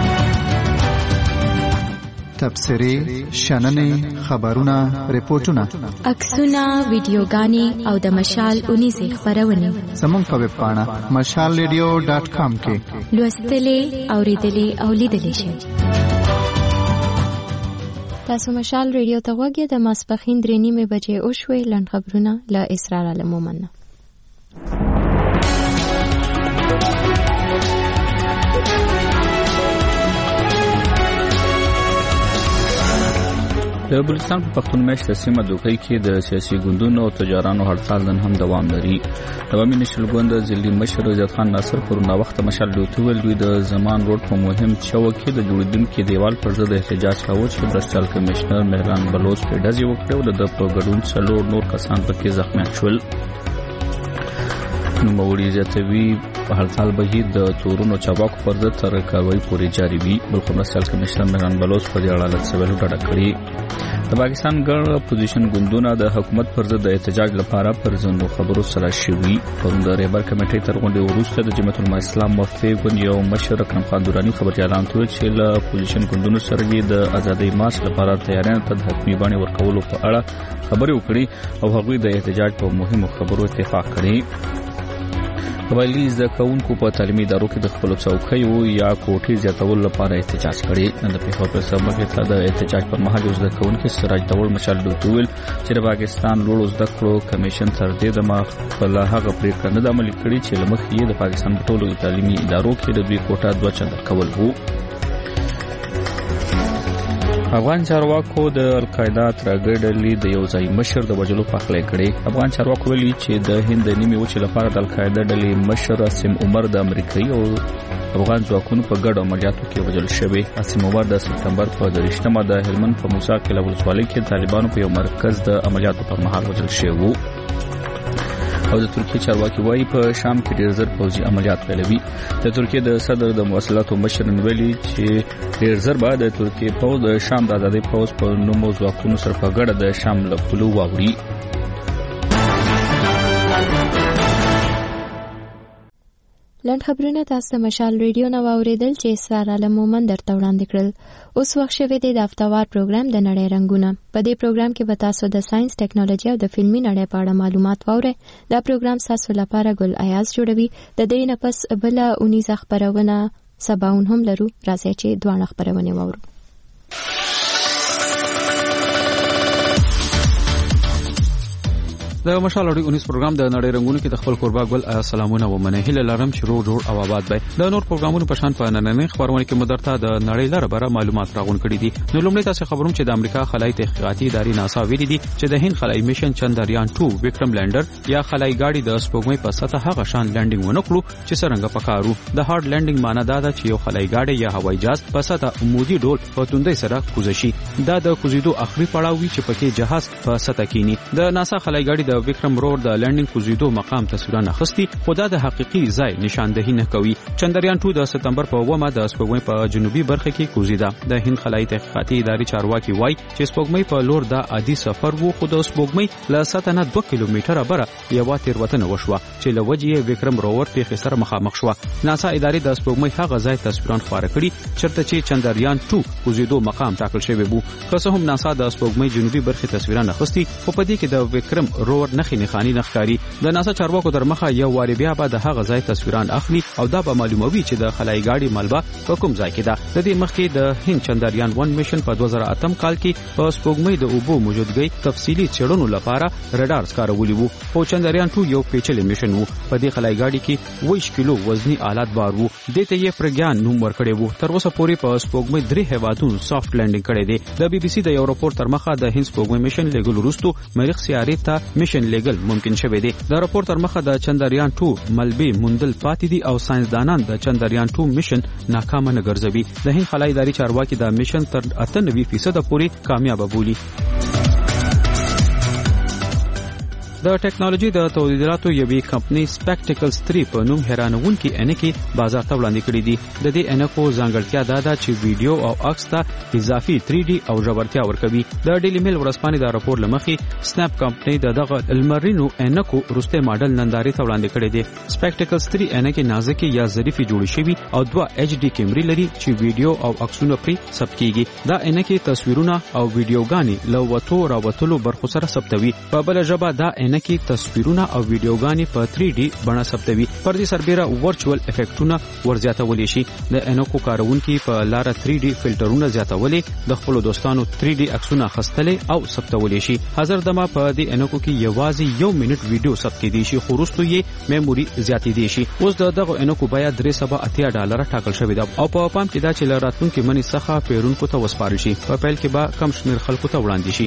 تبصرې، شننې، خبرونه، ریپورتونه، عکسونه، ویډیوګانې او د مشال اونیزې خپرونې زموږ په ویب پاڼه mashalradio.com کې لوستلې، اوریدلې او لیدلې شئ. تاسو مشال ریډیو ته غوږی د ماسپخین 3:30 بجې او شوي لنډ خبرونه له اسرار علمومن. د بلوچستان په پښتون میشته سیمه دوکۍ کې د سیاسي ګوندونو او تجارانو هړتال نن هم دوام لري. عوامي نشل ګوند ضلعي مشر عزت خان ناصر پرونه وخت مشال لوتول دوی د زمان روډ په مهم چوک کې د جوړیدونکو دیوال پر ضد احتجاج کاوه چې مرستیال کمشنر مهران بلوچ په ډزې وکړه او د په ګډون څلور نور کسان پکې زخمی شول. نوموړي زیاتوي په هړتال بهیر د تورونو چاباکو پر ضد تر کاروي پورې جاري وي. بلکې مرستیال کمشنر مهران بلوچ په دې اړه له سوالو ډډه کړې. د پاکستان ګڼ اپوزیشن ګوندونه د حکومت پر ضد د احتجاج لپاره پر ځینو خبرو سره شوي. پرون د ریبر کمیټې تر غونډې وروسته د جمعیت العلماء اسلام موافق ګوند یو مشر اکرم خان درانی خبري اعلان کړ چې له اپوزیشن ګوندونو سره د ازادۍ مارچ لپاره تیارانه ته د حتمي باندې ورکولو په اړه خبرې وکړي او هغوی د احتجاج په مهمو خبرو اتفاق کړي. قبایلی زده کوونکو په تعلیمي ادارو کې د خپل څوکیو یا کوټې زیاتولو لپاره احتجاج کړي. د پیښور په سبب کې د احتجاج پر مهال زده کوونکو سراج دول مشال دوتول چې د پاکستان لوړو زده کړو کمیشن تر دې دمه خپل هغه پریکړه نه عملي کړې چې لمخې د پاکستان په ټولو تعلیمي ادارو کې د دوی کوټه 2 چنده کول وو. افغان چارواکو د القاعده ترګړلې د یو ځای مشر د وجلو پخلې کړي. افغان چارواکو ویلي چې د هند نیمه وچې لپاره د القاعده ډلې مشر اسم عمر د امریکایي او افغان ځواکونو په ګډ عملیاتو کې وژل شوی. اسم عمر د سپتمبر په 23مه د هلمند په موسی قلعه ولسوالۍ کې طالبانو په یو مرکز د عملیاتو پر مهال وژل شوی او د ترکیه چارواکي وايي په شام کې ډېر زر پوځي عملیات پیلوي. د ترکیه د صدر د مواصلاتو مشر ویلي چې ډېر زر بعد د ترکیه پوځ د شام د آزادۍ پوځ په نومو ځواکونو سره په ګډه د شام له پولو واوړي. لنډ خبرونه تاسو مشال ریډیو نو اوریدل چې اسرار علمومن درته وړاندې کړل. اوس وخت شوه د هفتوار پروګرام د نړۍ رنگونه. په دې پروګرام کې به تاسو د ساينس، ټیکنالوژي او د فلمي نړۍ په اړه معلومات واورئ. دا پروګرام تاسو لپاره ګل ایاز جوړوي. د دې نه پس بل 19 خبرونه سباون هم لرو. راځي چې دوه خبرونه واورو. د مشال اړیو 19 پروګرام د نړۍ رنگونو کې د خپل قربا ګل سلامونه ومنه هله لرم چې جوړ او آباد وي. د نور پروګرامونو په شان په نننې خبرونه کې مدرته د نړۍ لپاره بره معلومات راغون کړي دي. نو لومړی تاسو خبروم چې د امریکا خلای تحقیقاتي ادارې ناسا ویلي دي چې د هند خلای میشن چندریان 2 وکرم لینډر یا خلای ګاډي د سپوږمۍ په سطح هغه شان لینډینګ ونکړو چې څنګه پکارو. د هارد لینډینګ معنی دا ده چې یو خلای ګاډي یا هوایي جهاز په سطح عمودي ډول په توندۍ سره کوزشي. دا د کوزیدو اخري پړاو وي چې پکې جهاز په سطح کېني. د ناسا خلای ګاډي د وکرم روډ د لینډینګ کوزیدو مقام تصویرونه اخستي خو دا د حقيقي ځای نشاندهي نه کوي. چندریان 2 د سپتمبر په 9مه د سپوږمۍ په جنوبي برخه کې کوزیدا. د هند خلای تحقیقاتي ادارې چارواکي وایي چې سپوږمۍ په لور د عادي سفر وو خو د سپوږمۍ له سطح نه 2 کیلومتره بره یو تیروتنه وشوه چې له وجې وکرم روور په سره مخامخ شو. ناسا ادارې د سپوږمۍ هغه ځای تصویرونه خبره کړي چرته چې چندریان 2 کوزیدو مقام ټاکل شوی وو. که هم ناسا د سپوږمۍ جنوبي برخه تصویرونه اخستي خو په دې کې د وکرم روور نخي نخاني نخکاری. د ناسا چارواکو در مخه یو واری بیا به د هغه ځای تصویران اخلي او دا به معلوموي چې د خلای ګاډي ملبه په کوم ځای کې ده. د دې مخکې د هند چندریان 1 میشن په 2008 کال کې په سپوږمۍ د اوبو موجودګۍ تفصیلی څېړنو لپاره رډار کارولي وو. او چندریان 2 یو پیچلې میشن وو. په دې خلای ګاډي کې 20 کیلو وزنی آلات بار وو. دته یې پرګیان نوم ورکړی وو. تر اوسه پورې په سپوږمۍ 3 هیوادونو سافټ لینډینګ کړی دی. د بي بي سي د یو راپور تر مخه د هند سپوږمۍ میشن لګول وروسته مریخ سیارې ته میشن لګل ممکن شوه دی. د راپور تر مخه د چندریان 2 ملبه مندل پاتې دي او ساينسدانان د چندریان 2 میشن ناکام نه ګرځوي. د هند خلای ادارې چارواکي د میشن تر 98% پورې کامیاب بولی. د ټیکنالوژي د تولیداتو یوې کمپنۍ سپیکټیکلز 3 په نوم حیرانونکي عینکې بازار ته وړاندې کړې دي. د دې عینکو ځانګړتیا دا ده چې ویډیو او عکس ته اضافي 3D او ژورتیا ورکوي. د ډیلی میل ورځپاڼې د راپور لمخې سناپ کمپنۍ دغه المرینو عینکو وروستی ماډل نندارې ته وړاندې کړی دی. سپیکټیکلز 3 عینکې نازکې یا ظریفې جوړې شوي او 2 HD کیمرې لري چې ویډیو او عکسونه پرې ثبت کیږي. دا عینکې تصویرونه او ویډیوګانې له وتو راوتلو برخو سره ثبتوي. په بل ژبه دا عینکې تصویرونه او ویډیوګانې په 3D بڼه ثبتوي. پر دې سربېره ورچوال افیکټونه ورزیاتولی شي. د عینکو کارونکي په لاره 3D فلټرونه زیاتولی، د خپل دوستانو 3D عکسونه اخیستلی او ثبتولی شي. حاضر دمه په دې عینکو کې یوازې 1 منټ ویډیو ثبت کېدی شي، خو وروسته یې میموري زیاتېدی شي. اوس دغه عینکو بیه $380 ټاکل شوې ده او په پام کې دا چې له راتلونکي منې څخه پیرونکو ته وسپارل شي. په پیل کې به کم شمېر خلکو ته وړاندې شي.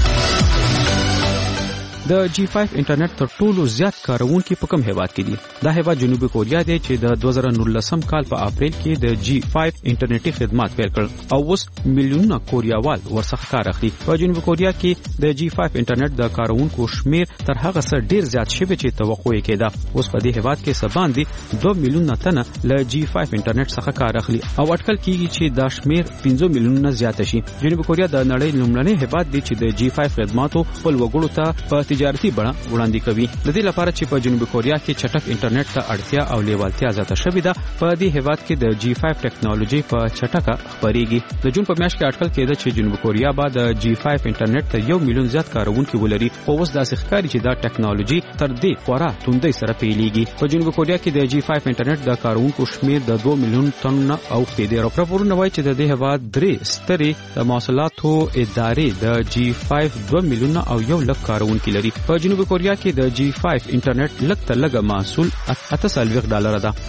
د G5 انټرنیټ تر ټولو زیات کارونکي په کوم هیواد کې دي؟ دا هیواد جنوبي کوریا دی چې د 2019 کال په اپریل کې د G5 انټرنیټي خدمات پیل کړ او اوس میلیونونه کوریاوال ورڅخه کار اخلي. په جنوبي کوریا کې د G5 انټرنیټ د کارونکو شمیر تر هغه څه ډیر زیات شوی چې توقع یې کېده. اوس په دې هیواد کې سباندې 2 میلیونه تنه له G5 انټرنیټ څخه کار اخلي او اټکل کیږي چې دا شمیر 15 میلیونه زیات شي. جنوبي کوریا د نړۍ لومړنی هیواد دی چې د G5 خدماتو خپل وګړو ته په تجارتي بڼه وړاندې کوي. د دې لپاره چې په جنوبي کوریا کې چټک انټرنیټ ته اړتیا او لیوالتیا زیاته شوې ده، په دې هیواد کې د G5 ټیکنالوژي په چټکه خپرېږي. د جون په میاشت کې اټکل کېده چې جنوبي کوریا به د G5 انټرنیټ ته 1 میلیون زیات کارونکي ولري، خو اوس داسې ښکاري چې دا ټیکنالوژي تر دې خورا توندۍ سره پیلېږي. په جنوبي کوریا کې د G5 انټرنیټ د کارونکو شمیر د 2 میلیون تنو اوښتی دی. راپورونه وایي چې د دې هیواد 3 سترې مواصلاتو ادارې د G5 2 میلیون او 1 لک کارونکي لري. په جنوبي کوریا کې د G5 انټرنیټ لږ تر لږه محصول $48 ده.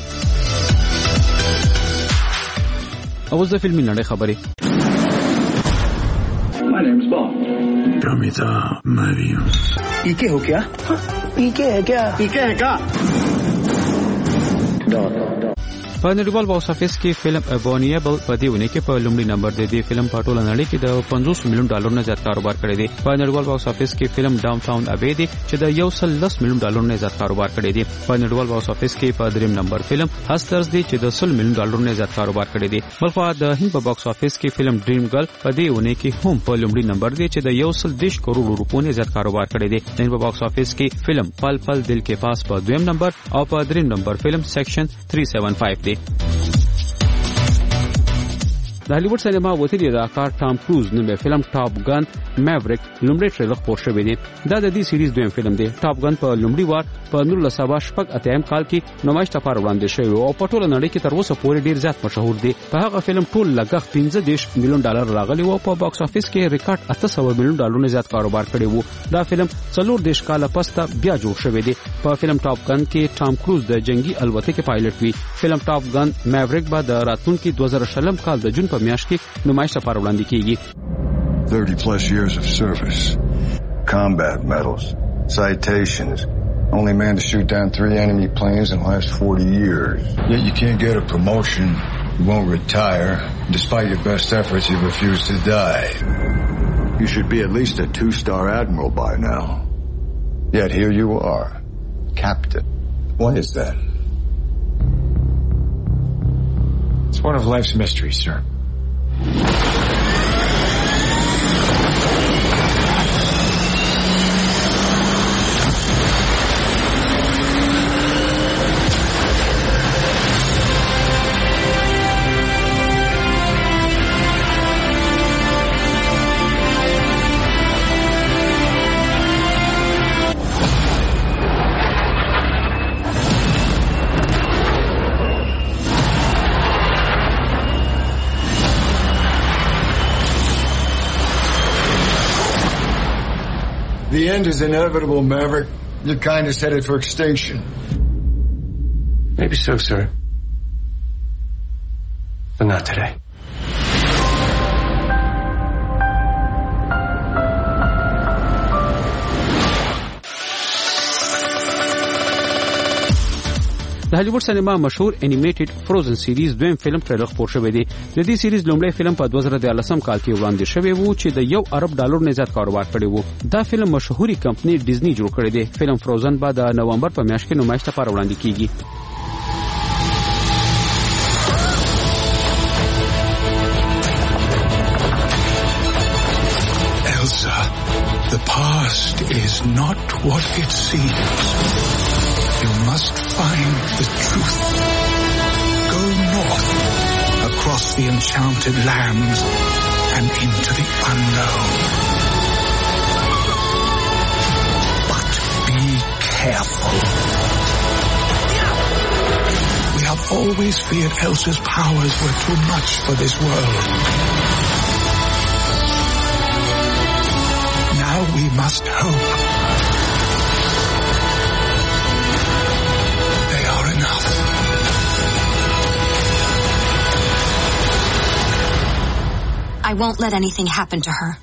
اوس د فلمي نړۍ خبرې. पीके हो क्या? पीके है क्या? पीके है क्या? په نړیوال باکس افیس کې فلم ابونیبل په دې ونه کې په لومړي نمبر دی. د فلم په ټوله نړۍ کې د $50 میلیون نه زیات کاروبار کړی دی. په نړیوال باکس افیس کې فلم ډاون ټاون ابي دی چې د $110 میلیون نه زیات کاروبار کړی دی. په نړیوال باکس افیس کې په دریم نمبر فلم هسترز دی چې د $100 میلیون نه زیات کاروبار کړی دی. بلخو د هند په باکس افیس کې فلم ډریم ګرل په دې ونه کې هم په لومړي نمبر دی چې د $110 کروڑ نه زیات کاروبار کړی دی. د هند په باکس افیس کې فلم پل پل دل کې پاس په دویم نمبر او په دریم نمبر فلم سیکشن 375 دی. د هالیوډ سینما وتلی اداکار ټام کروز نومې فلم ټاپ ګن میوریک لومړی ټریلر خپور شوی دی. دا د دې سیریز دویم فلم دی. ټاپ ګن په لومړی وار په 1988 کال کې نمایش لپاره وړاندې شوی او په ټوله نړۍ کې تر اوسه پورې ډیر زیات مشهور دی. په هغه فلم ټول لګښت $15 میلیون راغلی او په باکس افیس کې ریکارډ $800 میلیون زیات کاروبار کړی وو. دا فلم 14 کال پس بیا جوړ شوی دی. په فلم ټاپ ګن کې ټام کروز د جنگي الوتکې پایلټ وی. فلم ټاپ ګن میوریک به د راتلونکي 2020 کال د جون په میاشت کې نمایش لپاره وړاندې کیږي. 30+ years of service, combat medals, citations, only man to shoot down 3 enemy planes in the last 40 years. Yet you can't get a promotion, you won't retire. Despite your best efforts, you refuse to die. You should be at least a 2-star admiral by now. Yet here you are, captain. What is that? It's one of life's mysteries, sir. The end is inevitable, Maverick. Your kind is headed for extinction. Maybe so, sir. But not today. د هالیوډ سینما مشهور انیمیټډ فروزن سیریز دویم فلم ټریلر خپور شوی دی. د دې سیریز لومړی فلم په 2013 کال کې وړاندې شوی وو چې د $1 ارب نه زیات کاروبار کړی وو. دا فلم مشهوري کمپنی ډیزنی جوړ کړی دی. فلم فروزن به د نومبر په میاشت کې نمایش لپاره وړاندې کیږي. Elsa, the past is not what it seems. You must find the truth. Go north, across the enchanted lands, and into the unknown. But be careful. We have always feared Elsa's powers were too much for this world. Now we must hope. They are enough. I won't let anything happen to her.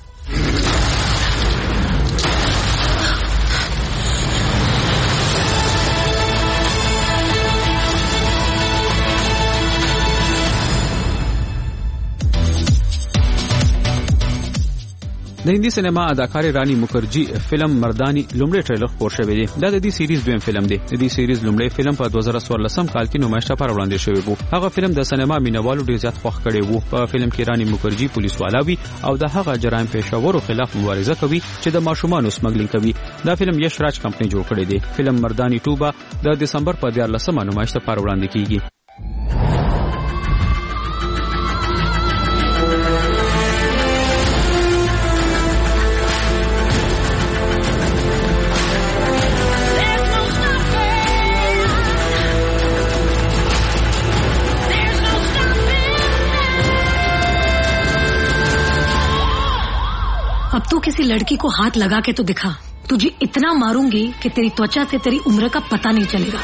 د هندي سینما اداکارې رانی مکرجی فلم مردانی لومړی ټریلر خپور شوی دی. دا د دې سیریز دویم فلم دی. د دې سیریز لومړی فلم په 2014 کال کې نمایش لپاره وړاندې شوی وو. هغه فلم د سینما مینوالو ډیر زیات خوښ کړی وو. په فلم کې رانی مکرجی پولیس والا وي او د هغه جرایم پیښورو خلاف مبارزه کوي چې د ماشومانو سمګلینګ کوي. دا فلم یش راج کمپنی جوړ کړی دی. فلم مردانی 2 به د دسمبر په 14 نمایش لپاره وړاندې کیږي. अब तू किसी लड़की को हाथ लगा के तो दिखा. तुझे इतना मारूंगी कि तेरी त्वचा से तेरी उम्र का पता नहीं चलेगा.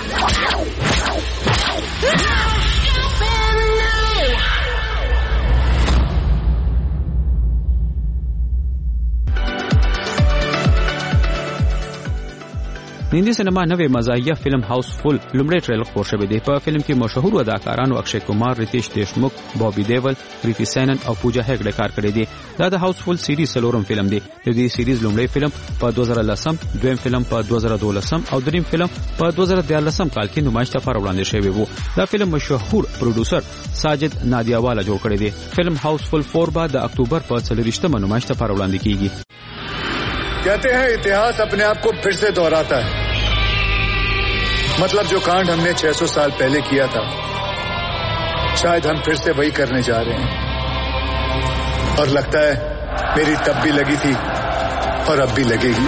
هندي سینما نوې مزاحیه فلم هاوس فول لومړی ټریلر خپور شوی دی. په فلم کې مشهور اداکارانو اکشي کمار، ریتیش دیشموک، بابي دیول، کریتی سینن او پوجا هګډه کار کړی دی. دا د هاوس فول سیریز څلورم فلم دی. د دې سیریز لومړی فلم په 2010، دویم فلم په 2012 او دریم فلم په 2013 کال کې نمایش لپاره وړاندې شوی وو. دا فلم مشهور پروډوسر ساجد نادیاوالا جوړ کړی دی. فلم هاوس فول 4 به د اکتوبر په 24 نمایش لپاره وړاندې کیږي. कहते हैं इतिहास अपने आप को फिर से दोहराता है. मतलब जो कांड हमने 600 साल पहले किया था शायद हम फिर से वही करने जा रहे हैं. और लगता है मेरी तब भी लगी थी और अब भी लगेगी.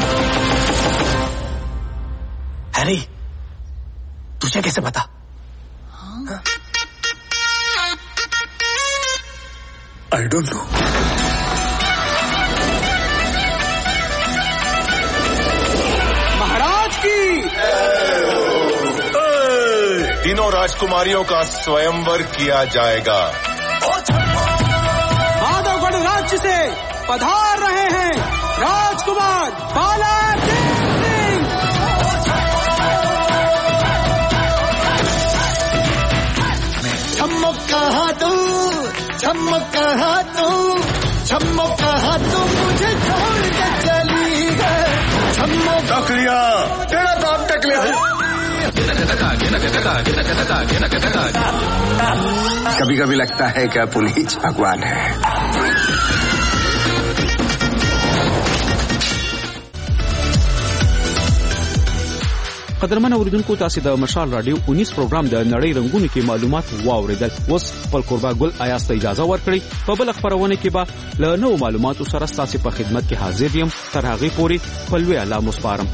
हैरी, तुझे कैसे पता? I don't know. तीनों राजकुमारियों का स्वयंवर किया जाएगा. माधवगढ़ राज्य से पधार रहे हैं राजकुमार बालाजी सिंह. छम्मो कहा तू, छम्मो कहा तू, छम्मो कहा तू मुझे छोड़ के चली गए. छम्मो टकलिया तेरा बाप टकलिया. कभी कभी लगता है कि पुनीत भगवान है. قدرمن اوریدونکو تاسو د مشال رادیو 19 پروګرام د نړۍ رنگونو کې معلومات واوریدل. اوس خپل قربا ګل آیاز ته اجازه ورکړئ. په بل خبرونه کې به له نوو معلوماتو سره تاسو په خدمت کې حاضر یم. تر هغه پورې په لوی الله مسپارم.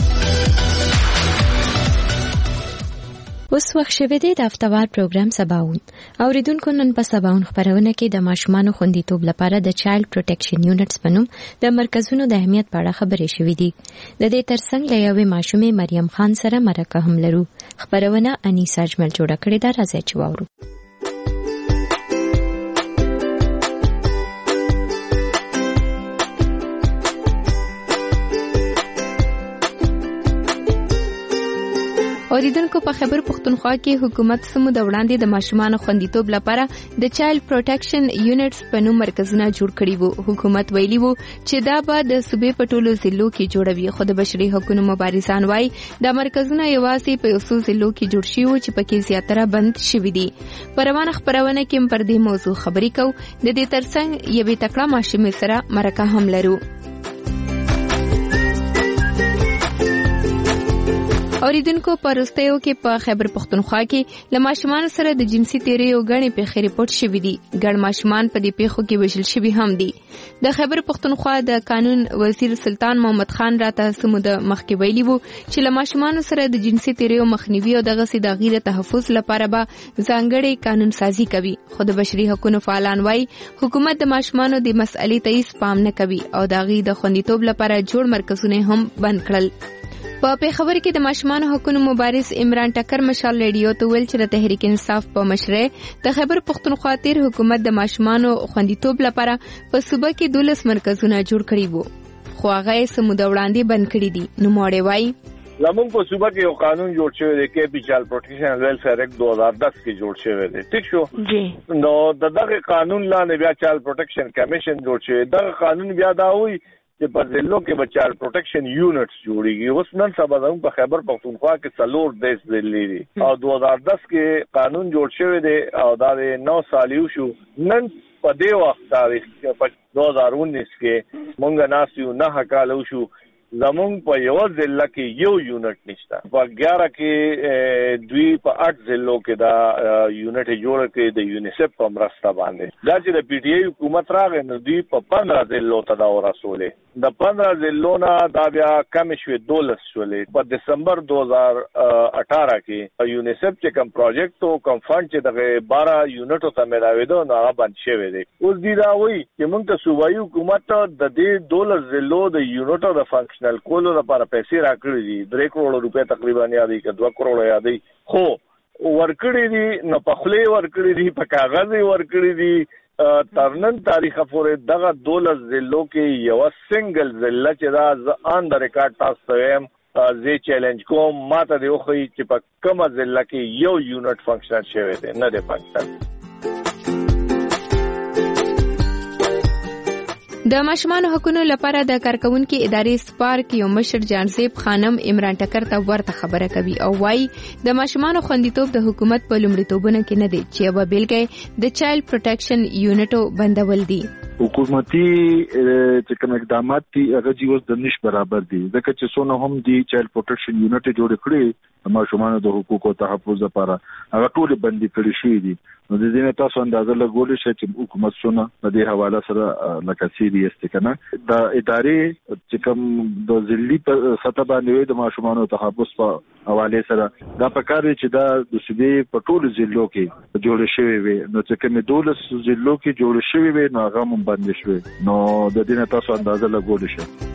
اوس وخت شوه دی د افتوار پروګرام سباون. اوریدونکو نن په سباون خبرونه کې د ماشومانو خوندیتوب لپاره د چایلډ پروټیکشن یونټس په نوم د مرکزونو د اهمیت په اړه خبرې شوې دي. د دې ترڅنګ له یوې ماشومې مریم خان سره مرکه هم لرو. خبرونه انیسا اجمل جوړه کړې ده. راځئ چې واورو. اوریدونکو په خیبر پختونخوا کې حکومت سمود وړاندې د ماشومان خوندیتوب لپاره د چایلډ پروټیکشن یونټس په نوم مرکزونه جوړ کړي وو. حکومت ویلي وو چې دا به د صوبې په ټولو ضلعو کې جوړوي، خو د بشري حقوقو مبارزان وايي دا مرکزونه یوازې په 100 ضلعو کې جوړ شوي وو چې پکې زیاتره بند شوي دي. په روانه خبرونه کې پر دې موضوع خبرې کوو. د دې ترڅنګ یوې تکړه ماشومې سره مرکه هم لرو. اوریدونکو په وروستیو کې په خیبر پختونخوا کې له ماشومان سره د جنسي تیریو غړي پیښې ریپورت شوې دي. ګڼ ماشومان په دې پیښو کې وژل شوي هم دي. د خیبر پختونخوا د قانون وزیر سلطان محمد خان راته سمود مخکې ویلي وو چې له ماشومان سره د جنسي تیریو مخنیوي او دغه سي د غیر تحفظ لپاره به ځانګړي قانون سازي کوي. خو د بشري حقوقو فعالان وايي حکومت د ماشومانو د مسئلې ته هیڅ پام نه کوي او د غي د خوندیتوب لپاره جوړ مرکزونه هم بند کړل. په پیښور کې د ماشومانو حقوقو مبارز عمران ټکر مشال ریډیو ته ویل چې د تحریک انصاف په مشرۍ د خیبر پختونخوا تیر حکومت د ماشومانو خوندیتوب لپاره په صوبه کې 12 مرکزونه جوړ کړي وو، خو هغه یې سمود وړاندې بند کړي دي. نو موړې وایي زمونږ په صوبه کې یو قانون جوړ شوی دی کې چایلډ پروټیکشن اینڈ ویلفیر ایکټ 2010 کې جوړ شوی دی. ٹھیک شو جی. نو دغه قانون لاندې بیا چایلډ پروټیکشن کمیشن جوړ شوی. دغه قانون بیا دا وایي چې په ضلعو کې به چایلډ پروټیکشن یونټس جوړیږي. اوس نن سبا زموږ په خیبر پختونخوا کې 4 ضلع دي او 2010 کې قانون جوړ شوی دی او دا 9 سال یو شو. نن په دې وخت تاریخ په 2019 کې مونږ ناسیو 9 کال شو زمونږ په یو ضلع کې یو یونټ نشته. په 11 کې دوی په 8 ضلعو کې دا یونټ جوړ کړي د یونیسف په مرسته باندې. دا چې د پی ټی آی حکومت راغی نو دوی په 15 ضلعو ته دا ورسولې. د 15 ضلعو نه دا بیا کم شوې 12 شولې. په دسمبر 2018 کې یونیسف چې کوم پروجیکټ او کوم فند چې دغه 12 یونټو ته ملاوېدو نو هغه بند شوی دی. اوس دی دا وایي چې موږ ته صوبایي حکومت د دې 12 ضلعو د یونټو د فنکشنل کولو لپاره پیسې راکړي دي. 3 کروڑ روپے تقریبا یادې ک 2 کروڑ یادې خو ورکړي دي نو په خله ورکړي دي په کاغذ ورکړي دي. ترنن تاریخ پورې دغه 12 ضلعو کې یو سنگل ضلع چې دا آن د ریکارډ تاسو هم زه چیلنج کوم ماته دی خو چې په کومه ضلع کې یو یونټ فنکشن شوی دی نه دی فنکشن. د ماشومانو حقوقو لپاره د کارکونکو ادارې سپارک یو مشر جانزیب خانم عمران ټکر ته ورته خبره کوي او وايي د ماشومانو خوندیتوب د حکومت په لومړیتوبونو کې نه دی چې یو بیلګه د چایلډ پروټیکشن یونټو بندول دي. حکومتي چې کوم اقدامات دي هغه جیوز د نش برابر دي ځکه چې څونه هم دي چایلډ پروټیکشن یونټ جوړ کړي ماشومانو د حقوقو تحفظ لپاره هغه ټول بندي کړي شوی دي. نو د دې تاسو اندازه لګولې شي چې حکومت څونه په دې حواله سره لکه سیریس کنه د ادارې چې کوم د ضلعي په سطح باندې د ماشومانو تحفظ په حواله سره دا پکاره چې دا د صوبې په ټولو ضلعو کې جوړ شوی وي. نو چې کوم 12 ضلعو کې جوړ شوی وي نو هغه هم باندې شوی. نو د دې تاسو اندازه لګولې شي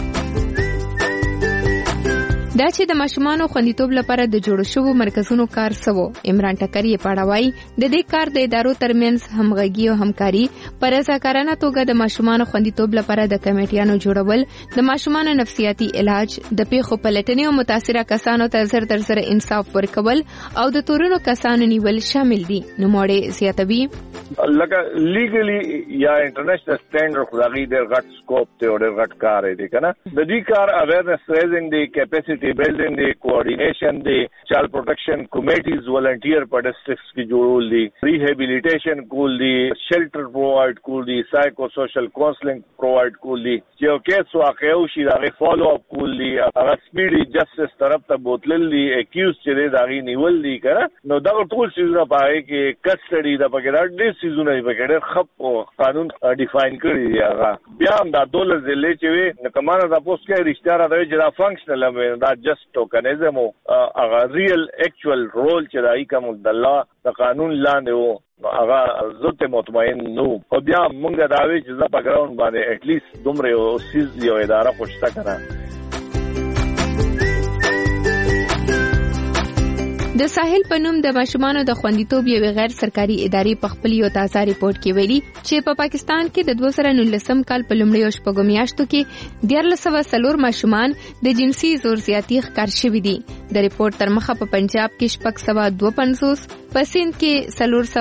دا چې د ماشومانو خوندیتوب لپاره د جوړ شوو مرکزونو کار سوو. عمران ټکر یې پاړوي د دې کار د ادارو ترمنځ همغږي او همکاري پر رضاکارانه توګه د ماشومانو خوندیتوب لپاره د کمیټیانو جوړول، د ماشومانو نفسیاتي علاج، د پیښو پلټنې او متاثره کسانو ته زر در سره انصاف ورکول او د تورونو کسانو نیول شامل دي. نو موړې زیاتوي لکه لیګلی یا انټرنیشنل سټانډرډ خدای ډېر غټ سکوپ ته او ډېر غټ کار دی کنه. د دې کار اویرنس ریزینګ دی، کیپاسټي building دی، کوارډینیشن دی، چایلډ پروټیکشن کمیټیز ولنټیر په ډسټرکټس کې جوړول دي، ریهابیلیټیشن کول دي، شیلټر پرووایډ کول دي، سایکو سوشل کونسلینګ پرووایډ کول دي، چې یو کیس واقع وشي دا غي فالو اپ کول دي، هغه سپیډي جسټس طرف ته بوتلل دي، اکیوز چې دا غي نیول دي کنه. نو دا ټول سيزونه پای کې کسټډي د پکې ډېر سيزونه پکې ډېر خپ قانون ډیفاین کړی دی. هغه بیا هم دا ډولر ضلع چې وي نو کمانه دا پوسټ کې رښتیا راځي چې دا فنکشنل هم دا جست ټوکنیزم او هغه ریل اکچوال رول چې دای کوم د الله د قانون لاندې وو هغه زوت مطمئن نو. او بیا مونږ دا وی چې په ګراوند باندې اټ لیست دومره یو سیز یو اداره خوشته کړه. د ساحل په نوم د ماشومانو د خوندیتوب یو غیر سرکاري ادارې په خپل یو تازه ریپورت کې ویلي چې په پاکستان کې د 2019 کال په لومړیو شپږو میاشتو کې 1404 ماشومان د جنسي زور زیاتی ښکار شوي دي. د ریپورت تر مخه په پنجاب کې 652، په سند کې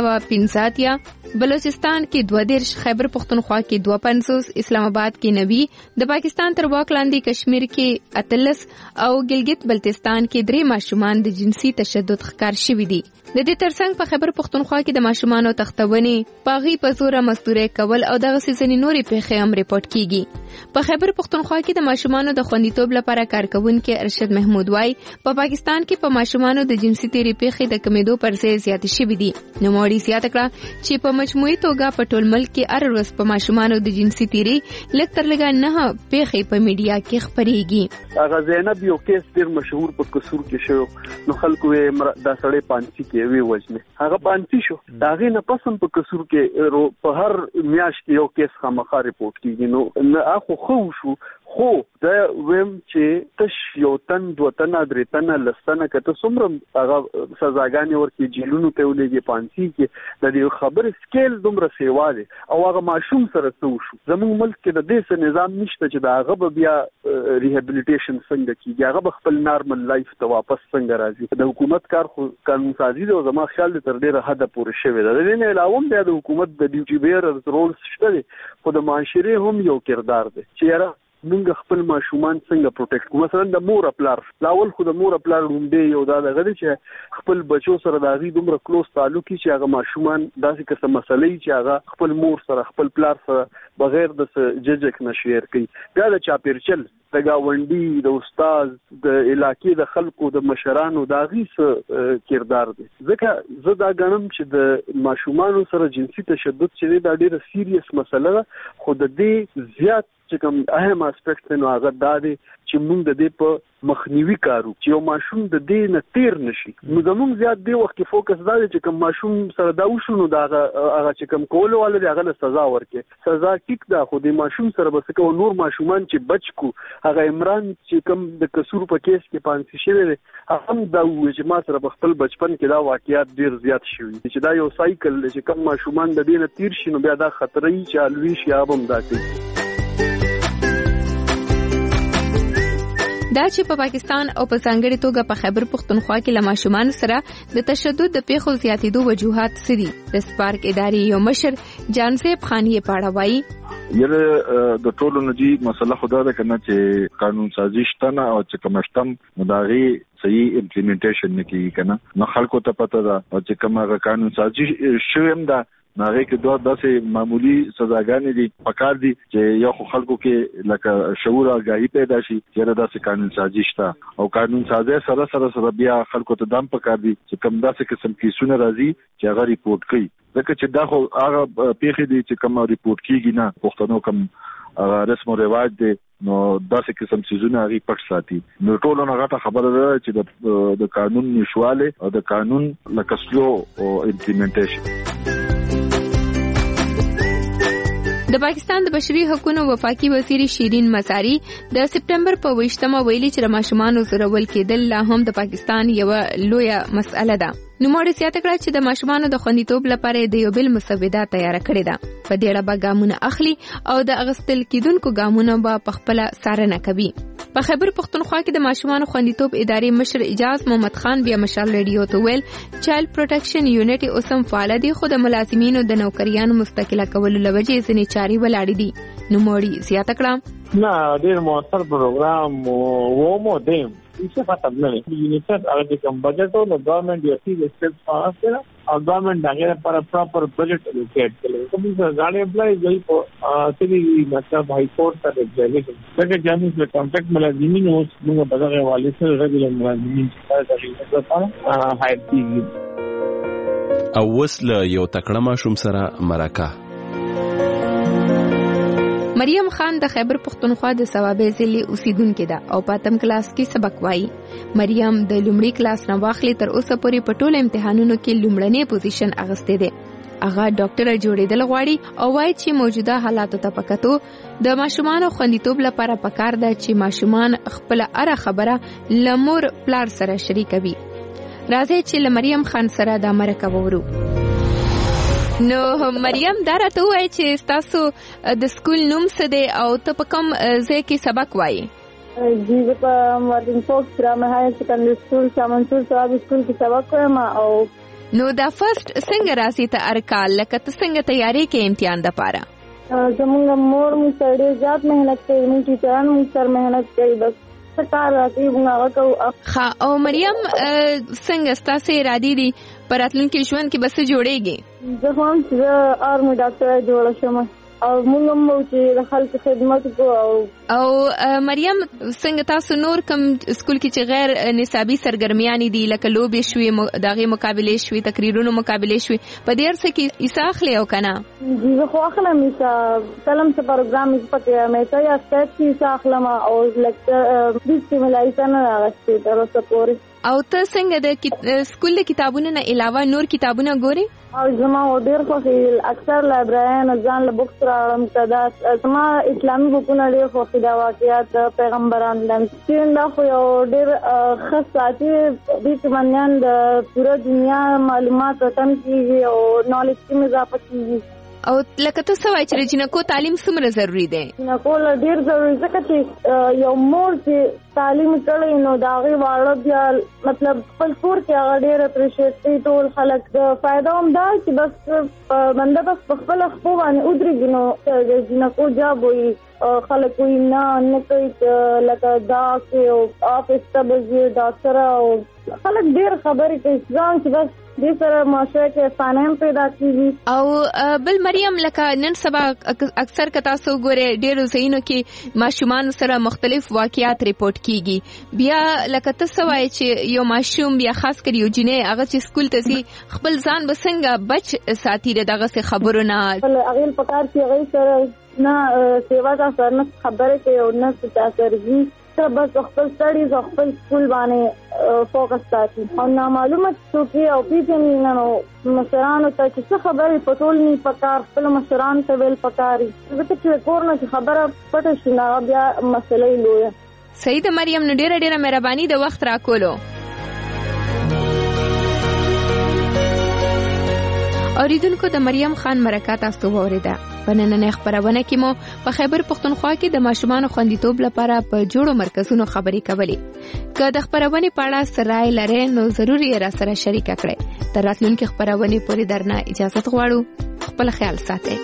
415، بلوچستان کې 22، خیبر پختونخوا کې 52، اسلام آباد کې 90، د پاکستان تر واک لاندې کشمیر کې 18 او ګلګت بلتستان کې 3 ماشومان د جنسي تشدد ښکار شوي دي. د دې ترڅنګ په خیبر پختونخوا کې د ماشومانو تختونې، پاغي په زور مزدوري کول او دغه سيزني نوري پیښې هم ریپورت کیږي. په خیبر پختونخوا کې د ماشومانو د خوندیتوب لپاره کارکونکو ارشد محمود وای په پاکستان کې په ماشومانو د جنسي تیری پیښې د کمیدو پر ځای زیات شوي دي. نو موري زیات کړه چې په مجموعي توګه په ټول ملک کې هر ورځ په ماشومانو د جنسي تیری لږ تر لږه 9 پیښې په میډیا کې خبريږي. هغه زینب یو کیس ډیر مشهور په قصور کې شو، نو خلکو یې دا سړی پانسی کې وی وجنه هغه پانسی شو. داغه نه پسند په قصور کې په هر میاش کې یو کیس خامخا ریپورت کیږي. نو نه خو شو خو دا ویم چې تش یو تن دوه تن درې تن لستنه کته څومره هغه سزاګانې ورکې جیلونو ته ولېږي پانسی کې د دې خبر سکیل دومره سیوا دي او هغه ماشوم سره څه شو. زموږ ملک کې د دې نظام نشته چې دا هغه بیا ریهابلیټیشن څنګه کیږي، هغه خپل نارمل لایف ته واپس څنګه راځي. د حکومت کار خو قانون سازي دی او زما خیال تر ډیره حد پورې شوی دی. د دې نه علاوه د حکومت د ډیوټي بیررز رولز شته دي، خو د معاشري هم یو کردار دی چې موږ خپل ماشومان څنګه پروټیکټ کوو. مثلا د مور پلار لاول خو د مور پلار لومبه یو دا غوډه چې خپل بچو سره د غي دومره کلوز تعلق چې هغه ماشومان داسې قسم مسلې چې هغه خپل مور سره خپل پلار سره بغیر د ججک نشیر کوي. دا د چاپیرچل د گاونډي د استاد د علاقې د خلکو د مشرانو د غي څه کردار دی. ځکه زه دا غنم چې د ماشومان سره جنسي تشدد چې دا ډیره سیریس مسله ده، خو د دې زیات چې کوم اهم اسپیکټ نو هغه دا دی چې موږ د دې په مخنیوي کارو چې یو ماشوم د دې نه تیر نشي. نو زموږ زیات دی وخت کې فوکس دا دی چې کوم ماشوم سره دا وشونو دا هغه چې کوم کول ولې هغه له سزا ورکړي. سزا ټیک ده، خو د ماشوم سره بس کو نور ماشومان چې بچ کو هغه عمران چې کوم د قصور په کیس کې پانسی شوی دی هم دا چې ما سره په خپل بچپن کې دا واقعیات ډیر زیات شوي چې دا یو سایکل چې کوم ماشومان د دې نه تیر شي نو بیا دا خطرې چې الوي شي هم دا کوي. دا چې په پاکستان او په ځانګړي توګه په خیبر پختونخوا کې له ماشومان سره د تشدد د پیښو زیاتېدو وجوهات څه دي؟ د سپارک ادارې یو مشر جانسیب خان یې پاړه وایي یره د ټولو نجی مسله خدا ده کنه چې قانون سازي شته نه او چې کومشتم مداغي صحیح امپلیمنټیشن نه کیږي کنه نو خلکو ته پته ده او چې کومه قانون سازي شوم ده ناغه کې دوه داسې معمولی سزاګانې دي پکار دي چې یو خلکو کې لکه شعور او آگاهی پیدا شي چې دا داسې قانون سازي شته او قانون سازي سره بیا خلکو ته دم پکار دي چې کوم داسې قسم کیسونه راځي چې هغه ریپورت کوي. ځکه چې دا خو هغه پیښې دي چې کوم ریپورت کیږي نه پښتنو کوم رسم او رواج دي نو داسې قسم سيزونه هغه پټ ساتي. نو ټولو نه غټه خبره ده چې د قانون نشواله او د قانون لکسلو او امپلیمنټیشن. د پاکستان د بشري حقوقو وفاقي وزیر شیرین مزاری د سپټمبر په 28مه ویلي چې ماشومان زورول کېدل لا هم د پاکستان یو لویه مسأله ده. نو موري سیاته کړه چې د ماشومان د خوندیتوب لپاره د یو بل مسوده تیار کړې ده. په دې اړه به ګامونه اخلي او د اغستل کېدونکو ګامونه به په خپل څارنه کوي. په خیبر پختونخوا کې د ماشومان خوندیتوب ادارې مشر اجاز محمد خان بیا مشال ریډیو ته ویل چایلډ پروټیکشن یونټ اوسم فعال دي خو د ملازمینو د نوکریانو مستقله کولو لوجې ځنې چاري ولاړې دي. نو موري سیاته کړه نه ډېر موثر پروګرام و مو دیم इससे पता नहीं यूनिसेफ अगर जो कम बजट हो तो गवर्नमेंट ये चीज स्टेप्स पास करे और गवर्नमेंट आगे पर प्रॉपर बजट एलोकेट करे कभी गाड़ी अप्लाई गई तो सिटी मतलब हाई कोर्ट का डेलीगेशन लेकिन जाने से कांटेक्ट में जमीन हो दूंगा बजाने वाले से रेगुलर जमीन का हाइट की او وسل یو تکړه ماشوم سره مرکه. مریم خان د خیبر پختونخوا د ثوابې ضلع اوسیدونکې ده او پاتم کلاس کې سبق وایي. مریم د لومړي کلاس نه واخلي تر اوسه پورې په ټولو امتحانونو کې لومړنی پوزیشن اخیستی دی. هغه ډاکټر جوړېدل غواړي او وایي چې موجوده حالاتو ته پکتو د ماشومان خوندیتوب لپاره پکار ده چې ماشومان خپل هره خبره لمور پلار سره شریکوي. راځي چې له مریم خان سره د مرکه وورو. نو مریم دا راته وایي چې تاسو د سکول نوم څه دی او ته په کوم ځای کې سبق وایي؟ جی زه په مارټین فوکس ډرامه های سیکنډري سکول شاه منصور صاحب سکول کې سبق وایم. او نو دا فرست څنګه راځي ته ارکال لکه ته څنګه تیاری کې امتحان د پاره؟ زمونږ مور موږ سره ډېر زیات محنت کوي، موږ ټیچران موږ سره محنت کوي، بس کار راځي موږ هغه کوو. او مریم څنګه ستاسو ارادي دي په راتلونکي ژوند کې بس جوړېږي؟ زه هم چې آرمي ډاکټر جوړ شم او موږ هم چې د خلکو خدمت کوو. او مریم څنګه تاسو نور کوم سکول کې چې غیر نصابي سرګرمیانې دي لکه لوبې شوي، دغه مقابلې شوي، تقریرونو مقابلې شوي، په دې ارڅ کې حصہ اخلي او کنه؟ جی زه خو اخلم حصہ، کلم څه پروګرام پکې همیشه یا سټیج کې حصہ اخلم او لیکچر دې کې ملایي نه راغستې تر اوسه پورې. او ته څنګه د سکول د کتابونو نه علاوه نور کتابونه ګوري؟ او زما ډېر خوښي اکثر لایبرریان ځان له بوکس راوړم کدا زما اسلامي بوکونه ډېر خوښي دا واقعیات پیغمبران د دا خو یو ډېر ښه ساتي دې کې باندې د پوره دنیا معلومات ورته کیږي او نالج کې اضافه کیږي. او لکه ته څه وایي چې جنکو تعلیم څومره ضروری دی؟ جنکو ډېر ضروری ځکه چې یو مور چې تعلیم کړی نو د هغې واړه بیا مطلب خپل کور کې هغه ډېر اپریشیټ کوي ټول خلک. فایده هم دا چې بس بنده بس په خپله خپو باندې ودرېږي نو د جنکو جاب وایي خلک وایي نه کوي لکه دا کې او آفس ته به ځي ډاکټره او خلک ډېر خبرې کوي ځان چې بس دې سره معاشره کې اسانه هم پیدا کیږي. او بل مریم لکه نن سبا اکثر که تاسو ګورئ ډېرو ځایونو کې ماشومان سره مختلف واقعیات ریپورټ کیږي، بیا لکه ته څه وایې چې یو ماشوم بیا خاص کر یو جنۍ هغه چې سکول ته ځي خپل ځان به څنګه بچ ساتي د دغسې خبرو نه؟ هغې پکار چې هغې سره نه سیوا چا سره نه خبرې کوي او نه چا سره ځي، بس خپل سټډیز او خپل سکول باندې فوکس ساتي او نامعلومه څوک او پیژني نه نو مشرانو ته چې څه خبرې په ټول نه پکار خپل مشرانو ته ویل پکاري ځکه چې کور نه خبره پټه شي نه بیا مسلې لویه. صحیح ده مریم، نو ډېره مهرباني د وخت راکولو. اوریدونکو د مریم خان مرکه تاسو واوریده. په نننۍ خبرونه کې مو په خیبر پښتونخوا کې د ماشومانو خوندیتوب لپاره په جوړو مرکزونو خبرې کولې. که د خبرونې په اړه سرای لرئ نو ضروري را سره شریک کړئ. تر راتلونکي خبرونې پورې درنه اجازه غواړو. خپل خیال ساتئ.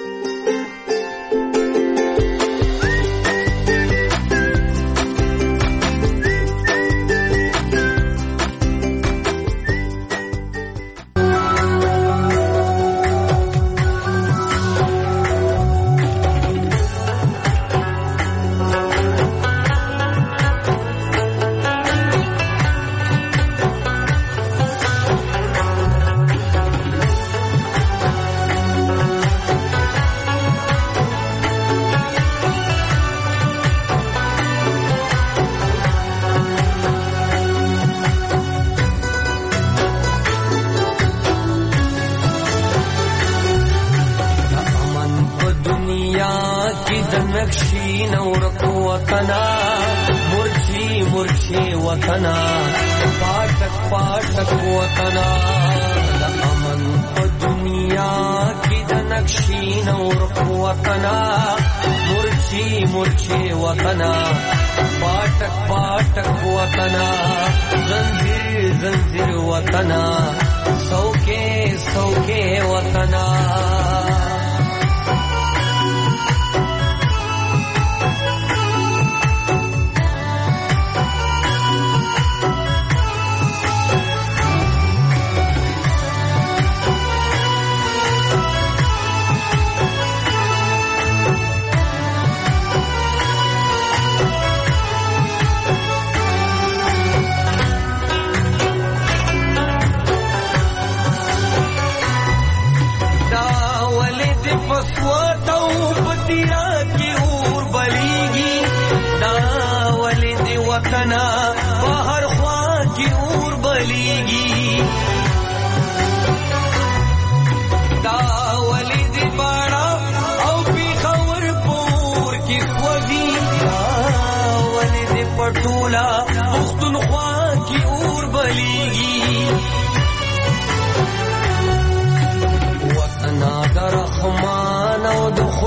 وطنا پاٹک پاٹک وطنا د امن په دنیا کې د نقشې نور وطنا مرچی مرچی وطنا پاٹک پاٹک وطنا زنجیر زنجیر وطنا سوکے سوکے وطنا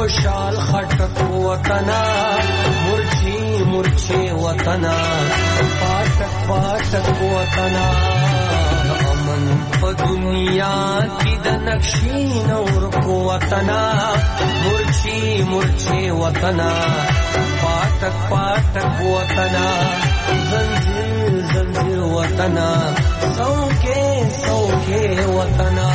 خوشال خټک وطنا مرچی مرچی وطنا پاټک پاټک وطنا امن په دنیا کې د نقشې نور کو وطنا مرچی مرچی وطنا پاټک پاټک وطنا زنجیر زنجیر وطنا سوکے سوکے وطنا